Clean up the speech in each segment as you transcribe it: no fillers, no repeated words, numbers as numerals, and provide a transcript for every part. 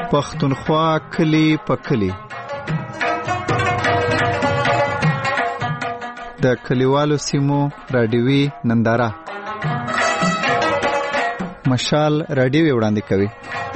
پښتونخوا کلی په کلی. د کلیوالو سیمو رادیوي ننداره مشال رادیوي وړاندې کوي.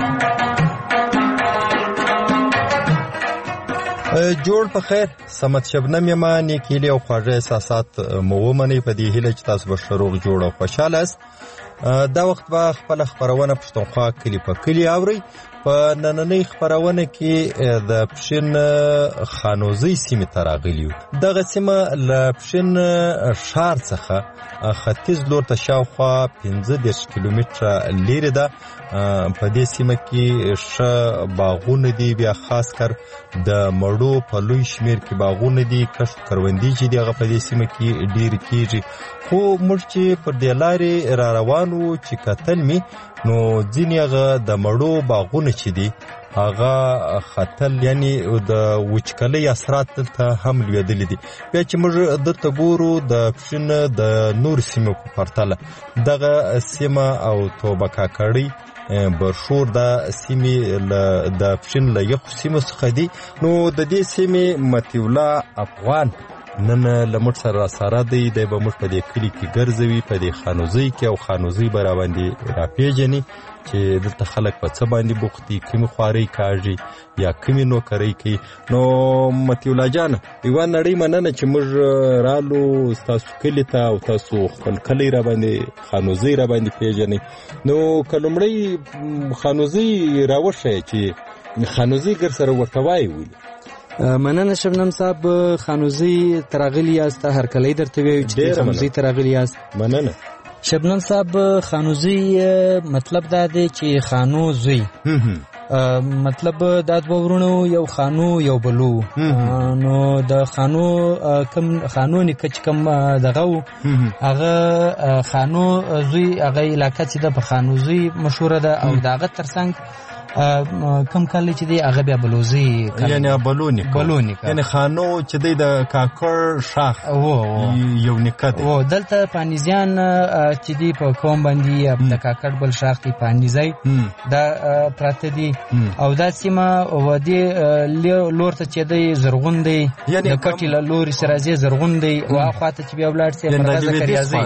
جوړ په خیر سمت شبنم یما نیکیلی او خواږه احساسات مو ومنئ په دې هیله چې تاسو به ښه روغ جوړ او خوشحاله است. دا وخت به خپله خپرونه پښتونخوا کلی په کلی اورئ. په نننۍ خپرونه کې د پښین خانوزۍ سیمې ته راغلي یو. دغه سیمه له پښین ښار څخه ختیځ لور ته شاوخوا 15 کیلومتره لرې ده. په دې سیمه کې ښه باغونه دي، بیا خاص کر د مړو په لوی شمیر کې باغونه دي. کښت کروندې چې دي هغه په دې سیمه کې ډېر کېږي. خو موږ چې پر دې لارې را روان وو چې کتل مې نو ځینې هغه د مړو باغونه چې دي هغه خطل یعنی د وچکلۍ اثرات دلته هم لوېدلي دي. بیا چې موږ دلته ګورو د پښین د نور سیمو په پرتله دغه سیمه او توبه کاکړۍ برشور د سیمې د پښین له یخو سیمو څخه دي. نو د دې سیمې مطیع افغان نن له موږ سره سره دی. دی به موږ په دې کلي کې ګرځوي، په دې خانوزۍ کې، او خانوزۍ به را باندې راپېژني چې دلته خلک په څه باندې بوخت دي، کومې خوارۍ کاږي یا کومې نوکرۍ کوي. نو مطیع الله جانه یوه نړۍ مننه چې موږ رالو ستاسو کلي ته او تاسو خپل کلی را باندې خانوزۍ را باندې پېژنئ. نو که لومړی خانوزۍ راوښیه چې خانوزۍ ګر سره ورته وایي ولې. مننه شبنم صاحب، خانوزۍ تراغلی یاست، هرکلی درته ویو چې خانوزۍ تراغلی یاست. مننه شبنم صاحب. خانوزۍ مطلب دا دی چې خانو زوی مطلب دا دوه ورونو یو خانو یو بلو. نو د خانو کم خانو نیکه چې کم دغه هغه خانو زوی هغه علاقه چې د په خانوزۍ مشهوره ده او دغه ترڅنګ کم کلی چې دی هغه بیا بلوزي یعنی بلونی یعنی خانو چې دی د کاکړ شاخ یو نیکه دی. دلته پانیزیان چې دی په قوم باندې د کاکړ بل شاخ دی پانیزی دا پراته دی. او دا سیمه ودی لور ته چې دی زرغون دی، د کټی له لوري سره زی زرغون دی او اخواته چې بیا ولاړ سي پر غزه کریازي.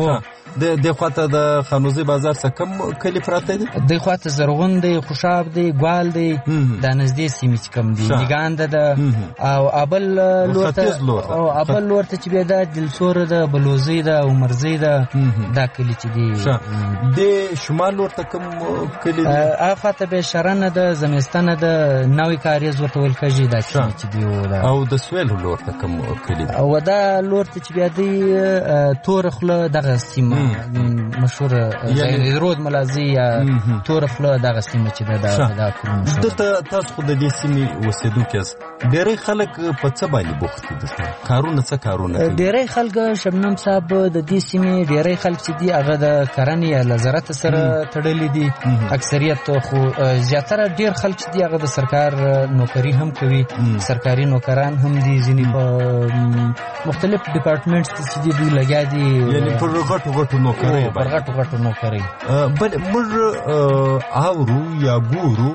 د خواته د خانوزۍ بازار څخه کم کلی پراته دی. د خواته زرغون دی، خوشاب دی، ګوال دی، دا نږدې سیمې چې کم دی، دیګانده ده. او ابل لور ته چې بیا دا دلسور ده، بلوزۍ ده او مرزۍ ده. دا کلی چې دی د شمال لور ته کم کلی دی. هغه خواته به شرنه ده، زمستانه ده، نوی کاریز ورته ویل کېږي. دا سیمې چې دی او د سویل لور ته کم کلی دی. او دا لور ته چې بیا دی تور خوله دغه سیمه مشهوره رود ملازي یا تور خوله دغه سیمه چې دا دلته تاسو خو د دې سیمې اوسېدونکي یاست. ډېری خلک په څه باندې بوخت دي دلته؟ کارونه څه کارونه کوي؟ ډېری خلک شبنم صاحب د دې سیمې ډېری خلک چې دي هغه د کرنې یا له زراعت سره تړلي دي. اکثریت خو زیاتره ډېر خلک چې دي هغه د سرکار نوکري هم کوي، سرکاري نوکران هم دي. ځینې په مختلف ډپارټمنټس چې دي دوی لګیا دي، یعنې پر غټو نوکرۍ پر غټو نوکرۍ. بل موږ اورو یا ګورو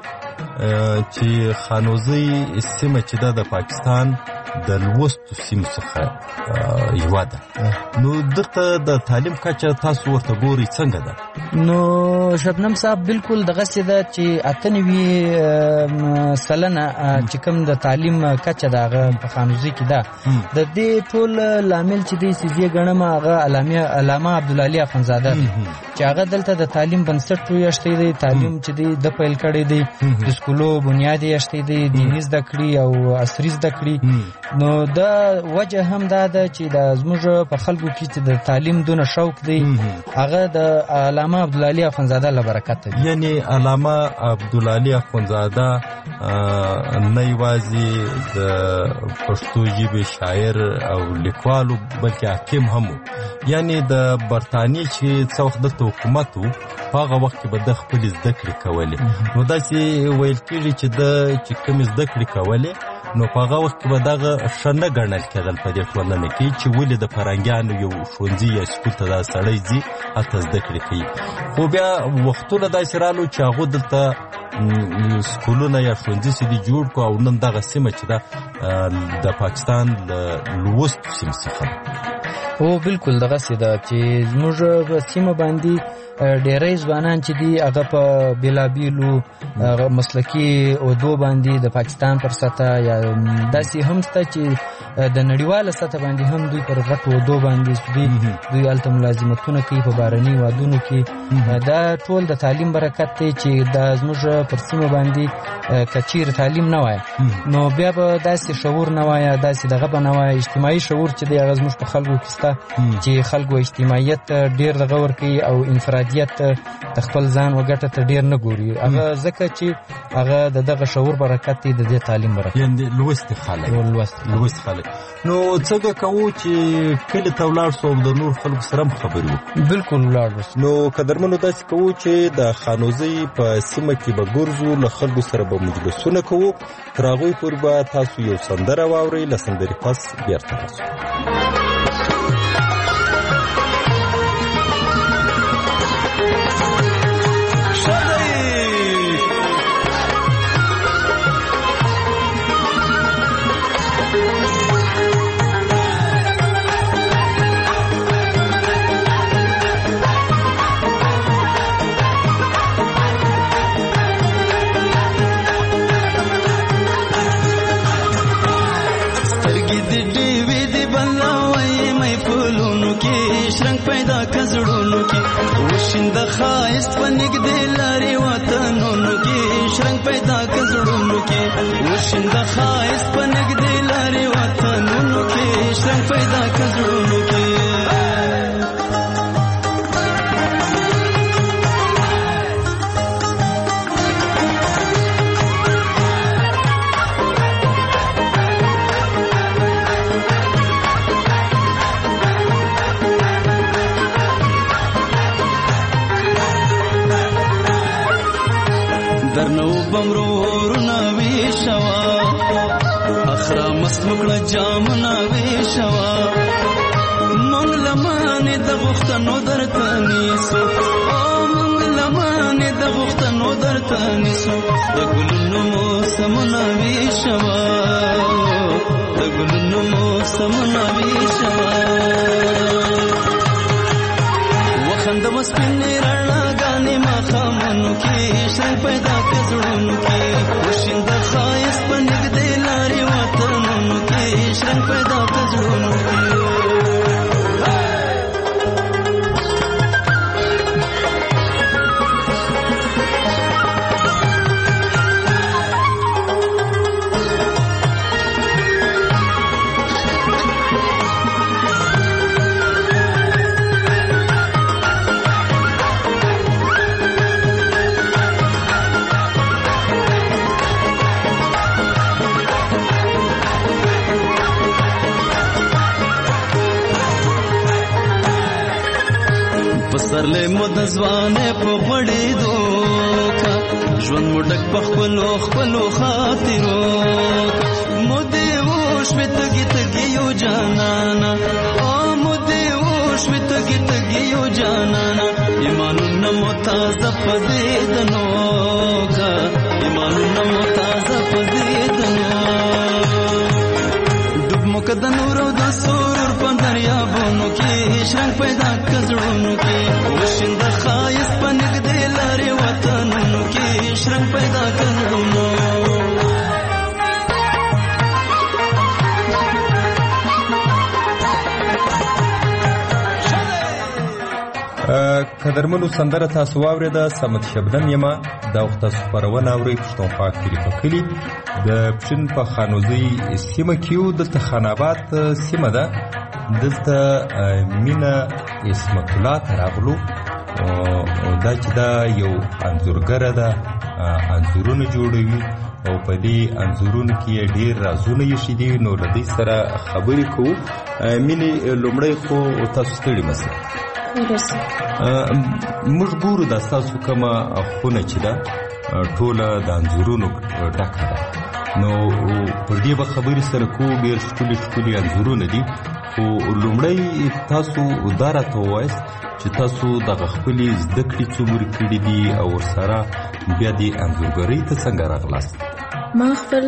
چې خانوزۍ سیمه چې ده د پاکستان د لوستو سیمو څخه یوه ده. نو دلته د تعلیم کچه تاسو ورته ګورئ څنګه ده؟ نو شبنم صاحب بالکل دغسې ده چې 98 سلنه چې کوم د تعلیم کچه ده هغه په خانوزۍ کې ده. د دې ټول لامل چې دی سیزې ګڼم هغه علامه عبدالعلي اخندزاده دی چې هغه دلته د تعلیم بنسټ پرېښتی دی. تعلیم چې دی د پیل کړی دی، د سکولو بنیاد یې ایښتی دی، دیني زده کړې او عصري زده کړې. نو دا وجه هم دا ده چې د زموږ په خلکو کې چې د تعلیم دونه شوق دی هغه د علامه عبدالعلي اخندزاده له برکته دی. یعنی علامه عبدالعلي اخندزاده نه یوازې د پښتو ژبې شاعر او لیکوالو بلکې حاکم هم و. یعنی د برطانیې چې څه وخت دلته حکومت و په هغه وخت کې به د خپلې زده کړې کولې. نو داسې ویل کېږي چې د چې کومې زده کړې کولې نو په هغه وخت کې به دغه ښه نه ګڼل کېدل په دې ټولنه کې چې ولې د فرهنګیانو یو ښوونځي یا سکول ته دا سړی ځي هلته زده کړې کوي. خو بیا وختونه داسې رالو چې هغو دلته سکولونه یا ښوونځي چې دي جوړ کړو او نن دغه سیمه چې ده د پاکستان له لوستو سیمو څخه او بالکل دغسې ده چې زموږ په سیمه باندې ډېری ځوانان چې دي هغه په بېلابېلو مسلکي عهدو باندې د پاکستان پر سطح یا داسې هم شته چې د نړیواله سطح باندې هم دوی پر غټو عهدو باندې دوی هلته ملازمتونه کوي په بهرني هېوادونو کې. دا ټول د تعلیم برکت دی چې دا زموږ پر سیمه باندې که چیرې تعلیم نه وای نو بیا به داسې شعور نه وای، داسې دغه به نه وای. اجتماعي شعور چې دی هغه زموږ په خلکو کې شته چې خلکو اجتماعیت ډېر دغه ورکوي او انفرادیت د خپل ځان وګټه ته ډېر نه ګوري. هغه ځکه چې هغه د دغه شعور برکت دی، د دې تعلیم برکت. یعنې لوستي خلک نو څنګه کوو چې کلي ته ولاړ سو او د نور خلکو سره هم خبرې وکړو؟ بالکل ولاړ سو. نو قدرمنو داسې کوو چې د خانوزۍ په سیمه کې به ګرځو، له خلکو سره به مجلسونه کوو. تر هغوی پورې به تاسو یو سندره واورئ، له سندرې پس بیرته راسو. وشند خایست پنګ دې لاري وطنونو کې شرنګ پیدا کزړونو کې وشند خایست پنګ دې لاري وطنونو کې شرنګ پیدا کزړونو کې درنو بمرور نوي شوا اخرا مسمکړه جام نوي شوا مونږ لمانه د غختنو درته نیسو او مونږ لمانه د غختنو درته نیسو د ګلونو موسم نوي شوا د ګلونو موسم نوي شوا وخند مسپنې رڼا غانې مخامنو کې شرنګ پیدا کزړونو کې وشند خایست پنګ دې لاري وطنونو کې شرنګ پیدا کزړونو کې پسرلې مود ځوانه په غړې دوکا ژوند مډک په خپلو خاطرو مودې وښ متګي یو جانانا او مودې وښ متګي یو جانانا ایمانونه متازه پدیدنو کا ایمانونه متازه پدیدنو ډوب مکد نور د سرور په دریابونو کې شرنګ پیدا کزړونو کې وشند خایست پنګ دې لاري وطنونو کې شرنګ پیدا کزړونو قدرمنو سندره تاسو واورېده. صمد شبنم یمه دا وخت تاسو خپرونه اورئ پښتونخوا کلي په کلي د پښین په خانوزۍ سیمه کې یو. دلته خان آباد سیمه ده، دلته مینه اسمت الله ته راغلو. دا چې دا یو انځورګره ده، انځورونه جوړوي او په دې انځورونو کې ډېر رازونه ایښي دي. نو له دوی سره خبرې کوو. مینې لومړی خو تاسو ستړي مسئ موږ ګورو دا ستاسو کومه خونه چې ده ټوله د انځورونو ډکه ده. نو پر دې به خبرې سره کوو. ډېر ښکلي انځورونه دي، خو لومړی تاسو دا راته ووایاست چې تاسو دغه خپلې زده کړې څومره کړي دي او ورسره بیا دې انځورګرۍ ته څنګه راغلاست؟ ما خپل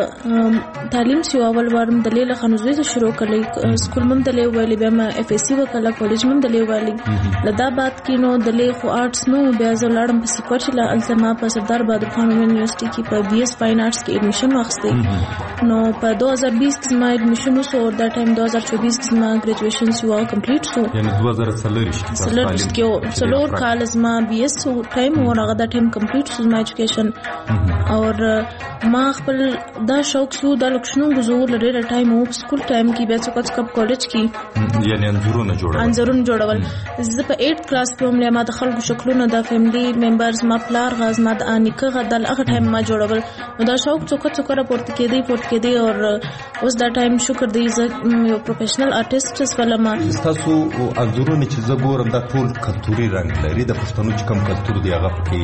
تعلیم چې اول وار مدلې له خانوزوي ته شروع کړی، سکول مم دلې ویلې، بیا ما اف اس سی وکړه، کالج مم دلې ویلې. لدا بعد کې نو دلې خو آرټس نو بیا زه لاړم په سیکوچ له الزما په سردار بهادر خان یونیورسيټي کې په بي اس فاین آرټس کې ایډمیشن واخیسته. نو په 2020 کې ما ایډمیشن وسو، او دا ټایم 2024 کې ما ګریجویشن سوا کمپلیټ شو. یعنی 2024 کې څلور کال زما بي اس ټایم ورغه دا ټایم کمپلیټ شو ما ایجوکیشن. اور ما خپل دا شوق شو د لکشنو غزور لري ټایم او سکول ټایم کې بیا څوک کالج کې یعنی انځورونه جوړول. زه په 8 کلاس کې هم ما د خلکو شکلونه د فیملی ممبرز ما پلار غاز ما د انیکه غدل هغه ټایم ما جوړول. نو دا شوق څوک راپورت کېدی او اوس دا ټایم شکر دی زه یو پروفیشنل آرټیست ولما. تاسو انځورونه چې زه ګورم دا ټول کلتوري رنګ لري، د پښتنو چې کوم کلتور دی هغه پکې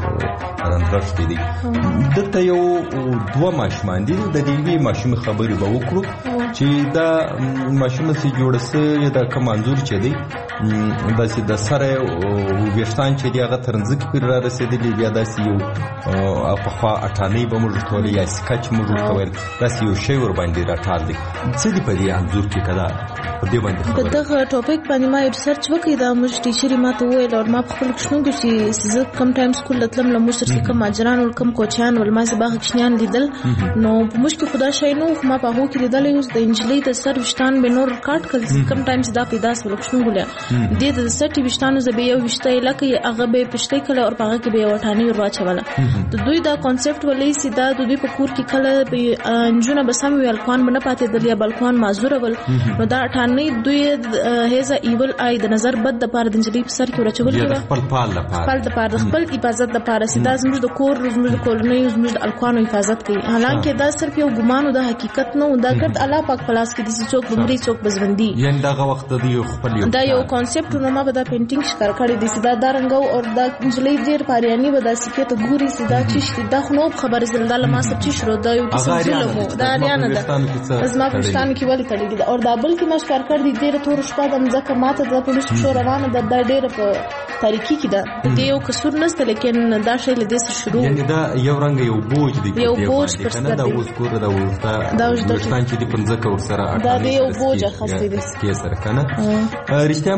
رنګرشتي دي. دلته یو دوه ماشومان دي، د دې وی ماشوم خبرې به وکړو چې دا ماشوم سي جوړ سه دا کوم انځور چې دی داسې د سره ویښتان چې دی هغه ترنځک پر را رسیدلی، بیا داسې یو په خوا اټانۍ به موږ ټول یا سکچ موږ ټول داسې یو شی ور باندې راټال دی. څه دی په دې انځور کې کدا په دې باندې په دغه ټاپک باندې ما ریسرچ وکړ. دا موږ ټیچر ما ته وویل او ما خپل کښنو چې زه کم ټایم سکول لتلم له موږ سره کوم اجران او کوم کوچیان ول ما زه باغ کښنیان لیدل. نو په موږ کې خدا شي نو ما په هغه کې لیدل یو د انجلۍ د سر وشتان به نور کاټ کړ کم ټایم دا پیدا سول کښنو ګولیا د سټي وشتانو زه به یو وشته لکه هغه به پښتې کله او هغه کې به وټانی ور واچوله. د دوی دا کانسپټ ولې سیدا د دوی په کور کې کله انجونه بسم ویل کوان باندې پاتې دلیا بلکون معذور ول. نو دا ټانی دوی هیزا ایول آی د نظر بد د پاره د انجلۍ په سر کې ورچول کېږي خپل د پاره خپل حفاظت د پاره سیدا زموږ د کور زموږ د کولونی زموږ د الکوانو حفاظت کوي. حالانکه دا صرف یو ګمان او د حقیقت نه دا ګټ الله پاک پلاس کې د څوک بمري څوک بزوندي. یعنی دا وخت د یو خپل دا یو کانسپټ نو ما به دا پینټینګ ښکار کړی دي سیدا دا رنګو او دا انجلۍ ډیر پاریانی به دا سکه ته ګوري سیدا چې دا خو نو خبر زلدل ما سب چې شروع دا یو قسم ظلم دا اړیانه ده زما پښتون کې ولی تړي او دا بل کې ما ښکار کړ دي ډیر تور شپه د مزکه ماته د پولیس شو روانه ده دا ډیر په تاریخي کې ده د یو کسور نسته لیکن دا شی له دې سره شروع یعنی دا یو رنګ یو بوج دی یو بوج پر کنه دا اوس ګور دا ورته دا پښتون چې دی په ځکه ور سره دا یو بوج خاصه دي کې سره کنه رښتیا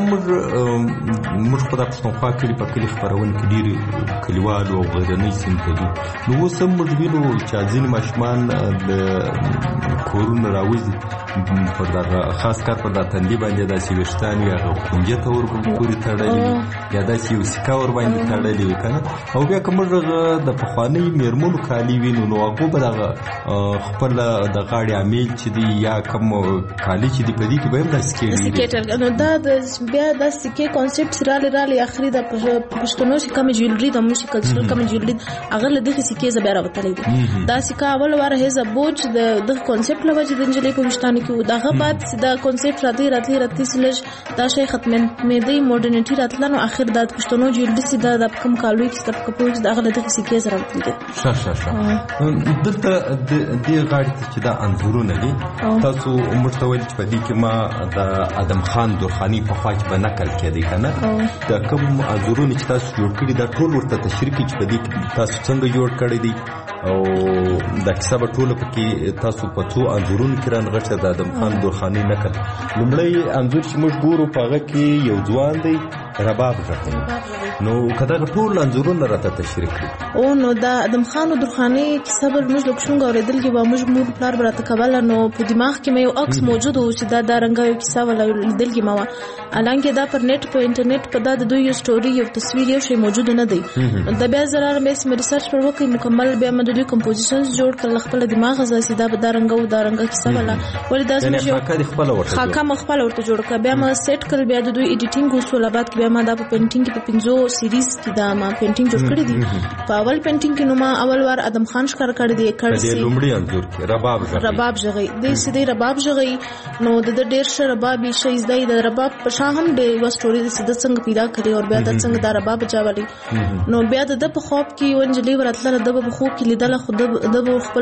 موږ په پښتونخوا کې په کلی خبرونه کې ډیر کلیوالو او غیرنۍ سیمه دي. نو اوس موږ وینو چې ځین ماشومان د کورونه راوځي په دا خاص کار په د تندې باندې د سیوشتان یا خونجه ته ورګوري تړلې یا د سیو سکا ور باندې تړلې کنه او بیا کوم د پخوانی میرمنو کالی وینو نو هغه به د خپل د غاړې عامل چې دی یا کوم کالی چې دی په دې کې به هم د سکیټر نو دا د بیا د سکه کانسپټ رالی اخري د پښتنو چې کوم جوړري د موشي کلچر کوم جوړري هغه له دغه سکه زبر راوتلې دي. دا سکه اول واره هیزه بوج د کانسپټ لوجه د انجلې په مشتانه کې دغه بعد دا کانسپټ راځي سلج دا شی ختم مې دی ماډرنټي راتلنو اخر د پښتنو جوړري سیده د کوم کالوي کې د کوم دغه له دغه سکه زره راوتلې دلته د غاړې چې دا انځورونه دي تاسو مرتویل چې په دې کې ما د ادم خان درخاني په خوا کې به نقل کېدی کنه دا کوم انځورونه چې تاسو جوړ کړی دا ټول ورته تشریح کې په دې کې تاسو څنګه جوړ کړی دي او دا کیسه به ټول پکې تاسو په څو انځورونو کې رانغښته د ادم خان درخاني نقل. لومړی انځور چې موږ ګورو په هغه کې یو ځوان دی رباب غږوي نو کدا ټول انځورونه راته تشریح کړي او نو دا ادم خان درخاني کیسه به موږ لکشونګ اوریدل کې به موږ مور پلار براته کول نو په دماغ کې مې یو عکس موجود و چې دا رنګاوي کیسه ولا لیدل کې ما الانکه دا پر نت په انټرنیټ په دا د دوی یو سټوري یو تصویر یو شی موجود نه دی. دا بیا زرار مې ریسرچ پر وکړ مکمل بیا مې د دوی کمپوزیشنز جوړ کړل خپل دماغ زاسي دا به دا رنګ کیسه ولا ولې دا زموږ خاکه خپل ورته جوړ کړ بیا مې سیټ کړ بیا د دوی ایډیټینګ اصول بعد کې بیا بیا ما دا په پینټینګ کې په 5 سیریز کې دا ما پینټینګ جوړ کړی دی. په اول پینټینګ کې نو ما اول وار ادم خان ښکار کړی دی کړی د لومړي انځور کې رباب ژغی د سیدی رباب ژغی نو د ډیر ش ربابي شي زده د رباب په شاه هم د یو سټوري د سید څنګه پیدا کړی او بیا د څنګه دا رباب چاولي نو بیا د په خواب کې ونجلی ورتل د په خوب کې لیدل خود د خپل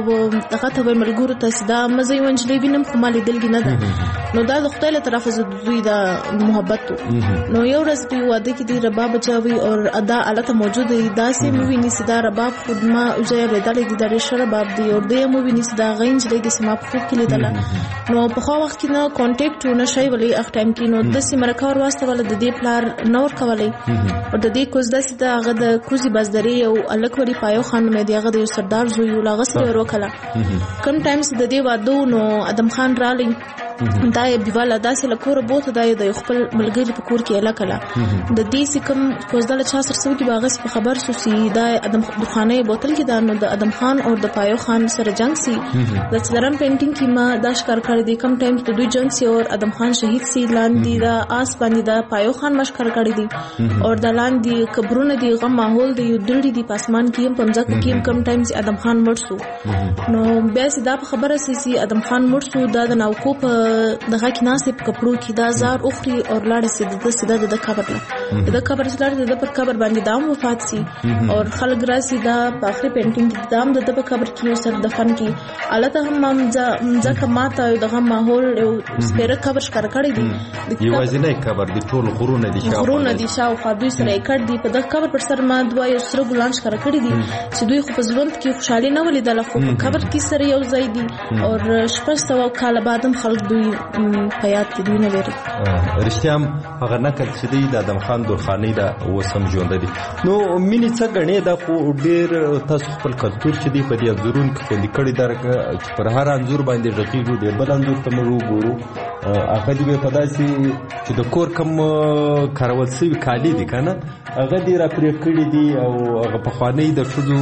دغه ته ملګرو ته سیدا مزه ونجلی وینم خو مالي دلګ نه ده نو دا د خدای له طرفه د دوی دا محبت نو یو ورځ په واده کې د رباب چاوي او ادا الته موجود دی دا سه مووی نسدا رباب خود ما اوجه لیدل د ډیر ش رباب دی او د مووی نسدا غینج د سما په خوب کې لیدل نو په خو وخت کې نو کانټیکټ ونه شي ولې اخ ټایم کې نو د سیمه کار واسطه ول د دې پلار نور کولای او د دې کوز د سیده هغه د کوزي بازدري او الکوري پایو خان مې دی هغه د سردار زوی ولا غسل وروکله کم ټایمز د دې وادو نو ادم خان رالی دا یې دیواله داسې لکور بوته دا د خپل ملګری په کور کې الکله د دې سکم کوزدل چا سره سو کې باغس په خبر سو سی دا ادم دخانه بوتل کې دا نو د ادم خان او د پایو خان سره جنگ سی د څلرم پینټینګ کې ما دا ښکار کړی دی کم ټایم ته دوی جنگ سی او ادم خان شهید سی لاندې دا آس باندې دا پایو خان مشکر کړی دی او د لاندې قبرونه دی غم ماحول دی دړي دی پاسمان کې هم پمځک کې کم ټایم سی ادم خان مړ سو نو بیا دا خبره سی ادم خان مړ سو دا د ناوکو په دغه کې ناسې په کپړو کې دا زار اخري او لاړې سیده د قبر له د قبر سره د پر قبر باندې دام وفات سي او خلک راسي دا په اخري پینټینګ کې دام د په قبر کې سر دفن کې الته هم ځکه ماته دغه ماحول او سپیره قبر ښکار کړی دی یوازینی قبر د ټول غرونه دي شاوخوا دوی سره کړ دی په دغه قبر پر سر ما دوه یو سره ګلان ښکار کړی دي چې دوی خو په ژوند کې خوشحالي نه ولیدله خو په قبر کې سره یو ځای دي او شپږ سوه کاله بعد هم خلک دوی په یاد کې دوی نه لري رښتیا هم هغه نقل چې دی د ادم خان درخانۍ دا وسم ژوند دي نو مینې څه غنې دا خو ډېر تاسو خپل کلتور چې دی په دې انځورونو کې خوندي کړی دا چې پر هر انځور باندې رقیږو دی بل انځور ته موږ وګورو هغه دی په داسې چې د کور کم کارول شوي کالي دي که نه هغه دې را پرې کړي دي او هغه پخوانۍ د ښځو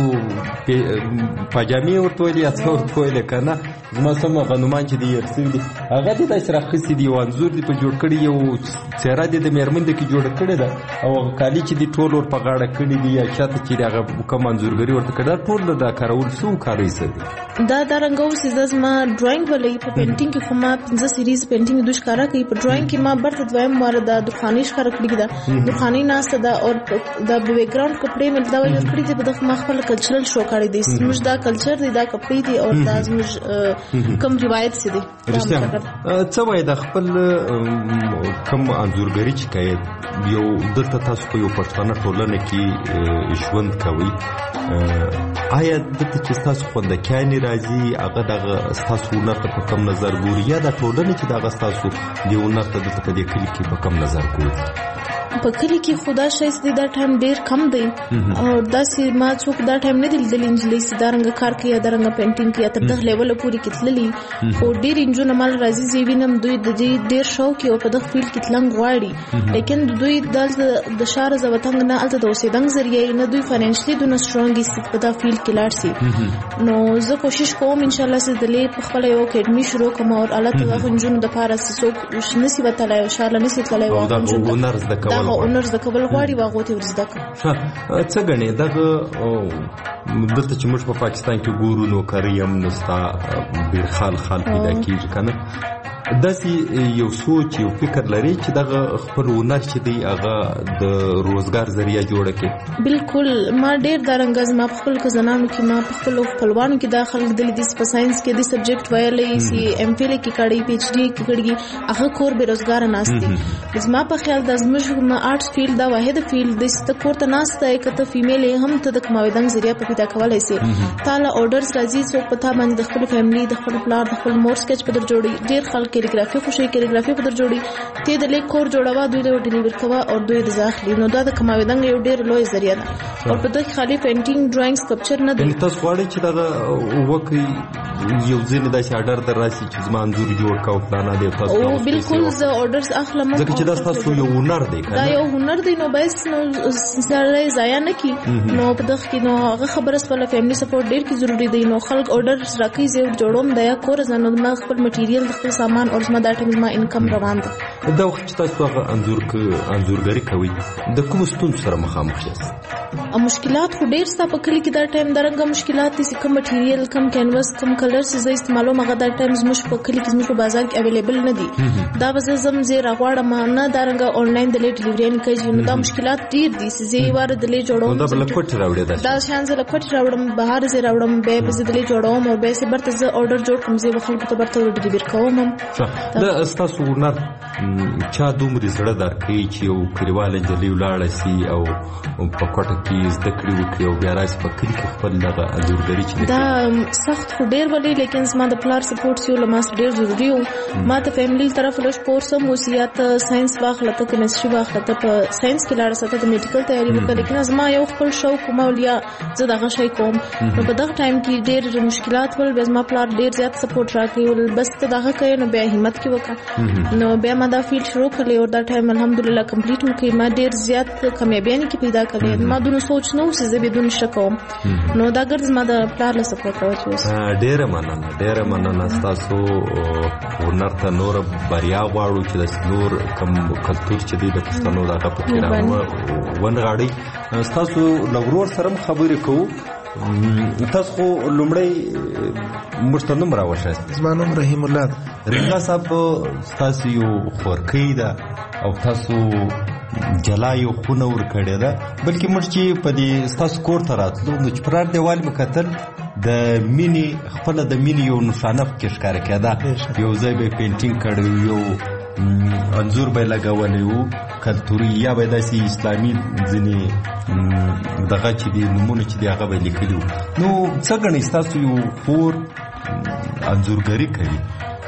پاجامې ورته ویلې یا څه ورته ویلې که نه زما سم هغه نومان چې دي هېر شوي دي هغه دې داسې راخیستي دي یو انځور دې په جوړ کړي یو څېره دې د مېرمن کې جوړه کړې ده او هغه کالي چې دي ټول ور په غاړه کړي دي یا چاته چې هغه کوم انځورګري ورته کړې ده ټول د کارول شوو کارۍ څه دي دا رنګو سیزه زما ډراینګ ولې په پینټینګ کې خو ما 15 سیریز پینټینګ دوی ښکارا کوي په ډراینګ کې ما برته دویم واره د دخاني ښکارا کړی ده دخاني ناسته ده او د بیک ګراوند کپړې مې دا وایي کړی دي په دغه ما خپل کلچرل شو کړی دي زموږ دا کلچر دی دا کپړې دي او دا زموږ کوم روایت سي دي څه وایي د خپل کوم انځورګري چې کوي یو دلته تاسو په یو پښتانه ټولنه کې ژوند کوي آیا دلته چې تاسو خوندکیانې راځي هغه دغه ستاسو هنر ته په کوم نظر ګوري یا د ټولنې چې دغه ستاسو د هنر ته دلته په دې کلي کې په کوم نظر ګوري په کلی کې خدا شایسته دا ټایم ډیر کم دی او داسې ما څوک دا ټایم نه لیدل انجلۍ سیدارنګ کار کوي یا درنګ پینټینګ کوي تر دغه لیول پورې کتللی خو ډیر انجونه مال راځي زی وینم دوی د دې ډیر شوق او په دغه فیلډ کې تلنګ غواړي لیکن دوی د شهر زوتنګ نه الته د اوسېدنګ ذریعہ نه دوی فاینانشلی دونه سترونګ است په دغه فیلډ کې لاړ سي نو زه کوشش کوم ان شاء الله چې د لې په خپل یو اکیډمي شروع کوم او الله تعالی انجونو د پاره څوک نسی وتلای او شاله نسی تلای او هنر زده کول هنر زده کول غواړي واغو ته ورزده کو څه غنې دغه دلته چې موږ په پاکستان کې ګورو نو کریم نستا بیر خال پیدا کیږي کنه داسې یو سوچ یو فکر لري چې دغه خپل هنر چې دی هغه د روزګار ذریعہ جوړه کړي بالکل ما ډیر دا رنګ ما خپل کزنانو کې ما خپل خپلوانو کې داخل دي د ساينس کې د سبجیکټ وایلې سي ام فیل کې کړي پی ایچ ډی کې کړي هغه کور به روزګار ناشتي زما په خیال د زموږ آرټس فیلډ دا واحد فیلډ د ست کور ته ناشته کته فیمیل هم ته د کماویدنګ ذریعہ په پیدا کولای سي تعالی اورډرز راځي څوک پتا باندې د خپل فیملی د خپل پلار د خپل مور سکیچ په در جوړي ډیر خلک کیلیګرافي خوشي کیلیګرافي په در جوړي ته د لیک کور جوړوا دوی له ډیلیور کوا او دوی د ځاخلي نو دا د کماویدنګ یو ډیر لوی ذریعہ ده او په دغه خالي پینټینګ ډراینګ سکلپچر نه دی. تاسو غواړئ چې دا وکړي یو ځین د شاډر در راسي چې زما انځور جوړ کاو پلان دی تاسو؟ او بالکل زه اورډرز اخلم ځکه چې دا تاسو یو هنر دی. دا یو هنر دی نو بس نو سره ضایع نه کی نو په دغه کې نو هغه خبره سپله فیملی سپورټ ډیر کی ضروری دی. نو خلک اورډرز راکې زه جوړوم دا کور زنه ما خپل مټیریل خپل سامان او زما دا ټیم ما انکم روان ده. دا وخت چې تاسو هغه انځورګری کوي د کوم ستونزو سره مخامخ یاست؟ مشکلات خو ډیر ستا په کلی کې دا ټایم درنګ مشکلات دي چې کوم مټیریل کم کینوس کم کلرز زه استعمالوم هغه دا ټایم زموږ په کلی کې زموږ په بازار کې اویلیبل نه دي. دا به زم زه راغواړم نه درنګ آنلاین د لیټ ډیلیوري نه کوي نو دا مشکلات ډیر دي چې زه واره د لیټ جوړوم. دا بل کوټ راوړی دا شان زه لکوټ راوړم بهر زه راوړم به په زه د لیټ جوړوم او به سه برته زه اورډر جوړ کوم زه خلکو ته برته ډیلیور کوم. دا تاسو هنر چا دومره زړه درکې چې یو کلیوال انجلۍ ولاړه سي او په کوټه کې زده کړې وکړي او بیا راشي په کلي کې خپل دغه انځورګري چې دا سخت خو ډېر ولې لیکن زما د پلار سپورټ یو له ما ډېر ضروري و. ما ته فیملی طرف له سپورټ سم وصیت ساينس واخله ته کیمستري واخله ته په ساينس کې لاړه ساته د میډیکل تیاری وکړه لیکن زما یو خپل شوق مولیا زه دغه شی کوم. نو په دغه ټایم کې ډېر مشکلات ول بس ما پلار ډېر زیات سپورټ راکړي بس ته دغه کوي نو بیا همت کې وکړه نو بیا ما دا فیلډ شروع کړی او دا ټایم الحمدلله کمپلیټ وکړ. ما ډېر زیات کامیابیانه کې پیدا کړې. ما دونه سوچ نه و چې زه بدون شکوم نو دا ګرځ ما د پلار له سپورټ راوچوس. ډېره مننه تاسو هنر ته نور بریا غواړو چې د نور کم کلتور چې دی د پښتنو دغه پکې راوړو ونغاړي. تاسو له ورور سره خبرې کوو. تاسو خو لومړی مشتنم راوښاست. زما نوم رحیم الله ده. رحیم الله صاحب تاسو یو خورکۍ ده او تاسو جلا یو خونه ورکړې ده بلکې موږ چې په دې تاسو کور ته راتلو نو چې پرار دیوال مې کتل د مینې خپله د مینې یو نښانه پکې ښکاره کېده. یو ځای به پینټینګ کړی یو انځور به لګولی و کلتوري یا به داسې اسلامي ځینې دغه چې دي نومونه چې دي هغه به لیکلي وو. نو څه ګڼئ ستاسو یو خور انځورګري کوي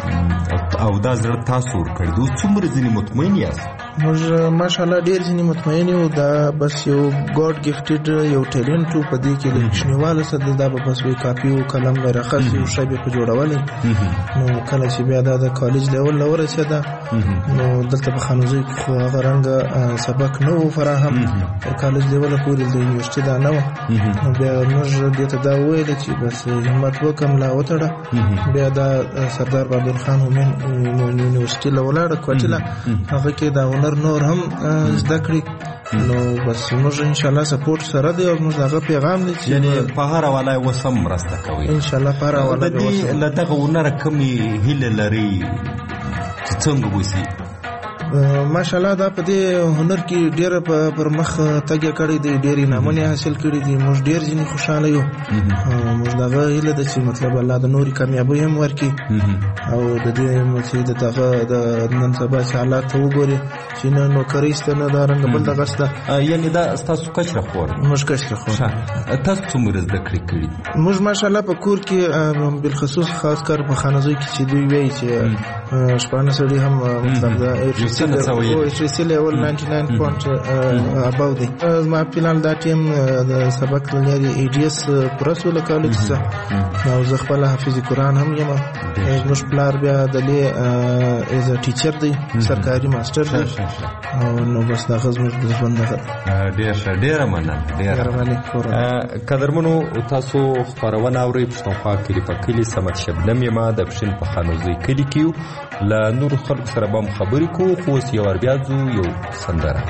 او دا زړه تاسو ورکړی د اوس څومره ځینې مطمئن یاست؟ موږ ماشاءالله ډېر ځینې مطمئن یو. دا بس یو ګاډ ګفټډ یو ټیلنټ و په دې کې د کوچنیوالو سره دا به بس وی کاپي و قلم به راخص یو شی به په جوړولی. نو کله چې بیا دا د کالج لیول له ورسېده نو دلته په خانوزۍ کې خو هغه رنګه سبق نه و فراهم تر کالج لیوله پورې د یونیورسټي دا نه وه. نو بیا موږ دې ته دا وویله چې بس همت وکړم لا وتړه. بیا دا سردار بهادر خان یونیورسټي له ولاړه کوټله هغه کې دا هنر نور هم زده کړي. نو بس موږ انشاءالله سپورټ سره دی او موږ هغه پیغام دی چې یعنې په هر حواله یې اوس هم مرسته کوي انشاءالله په هر حواله به اوس له دغه هنره کومې هیله لري چې څنګه وسي؟ ماشاءالله دا په دې هنر کې ډېر پر مخ تګ کړی دی ډېر انعامونه حاصل کړي دي. موږ ډېر ځینې خوشاله یو. موږ دغه هیله ده چې مطلب الله د نورې کامیابۍ هم ورکړي او د دې چې دغه د نن سبا چې حالات ته وګوري چې نه نوکري شته نه دا رنګ بل دغه شته. یعنې دا ستاسو کشره خور؟ موږ کشره خور. تاسو څومره زده کړې کړي؟ موږ ماشاءالله په کور کې بالخصوص خاص کار په خانوزۍ کې چې دوی وایي چې شپانه سړي هم مطلب دا HSC level 99 above دی. ما فیلال دا ټیم د سبق لري ADS پرسول کالج څخه او زه خپل حافظ قرآن هم یم. زموږ پلار بیا د لې از ټیچر دی سرکاري ماستر دی او نو بس دا زموږ د ژوند دغه ډېره مننه. قدرمنو تاسو خپرونه اورئ پښتونخوا کلي په کلي صمد شبنم یم د پښین په خانوزۍ کلي کې یو. له نورو خلکو سره به هم خبرې کوو خو اوس یو ور بیا ځو یو سندره.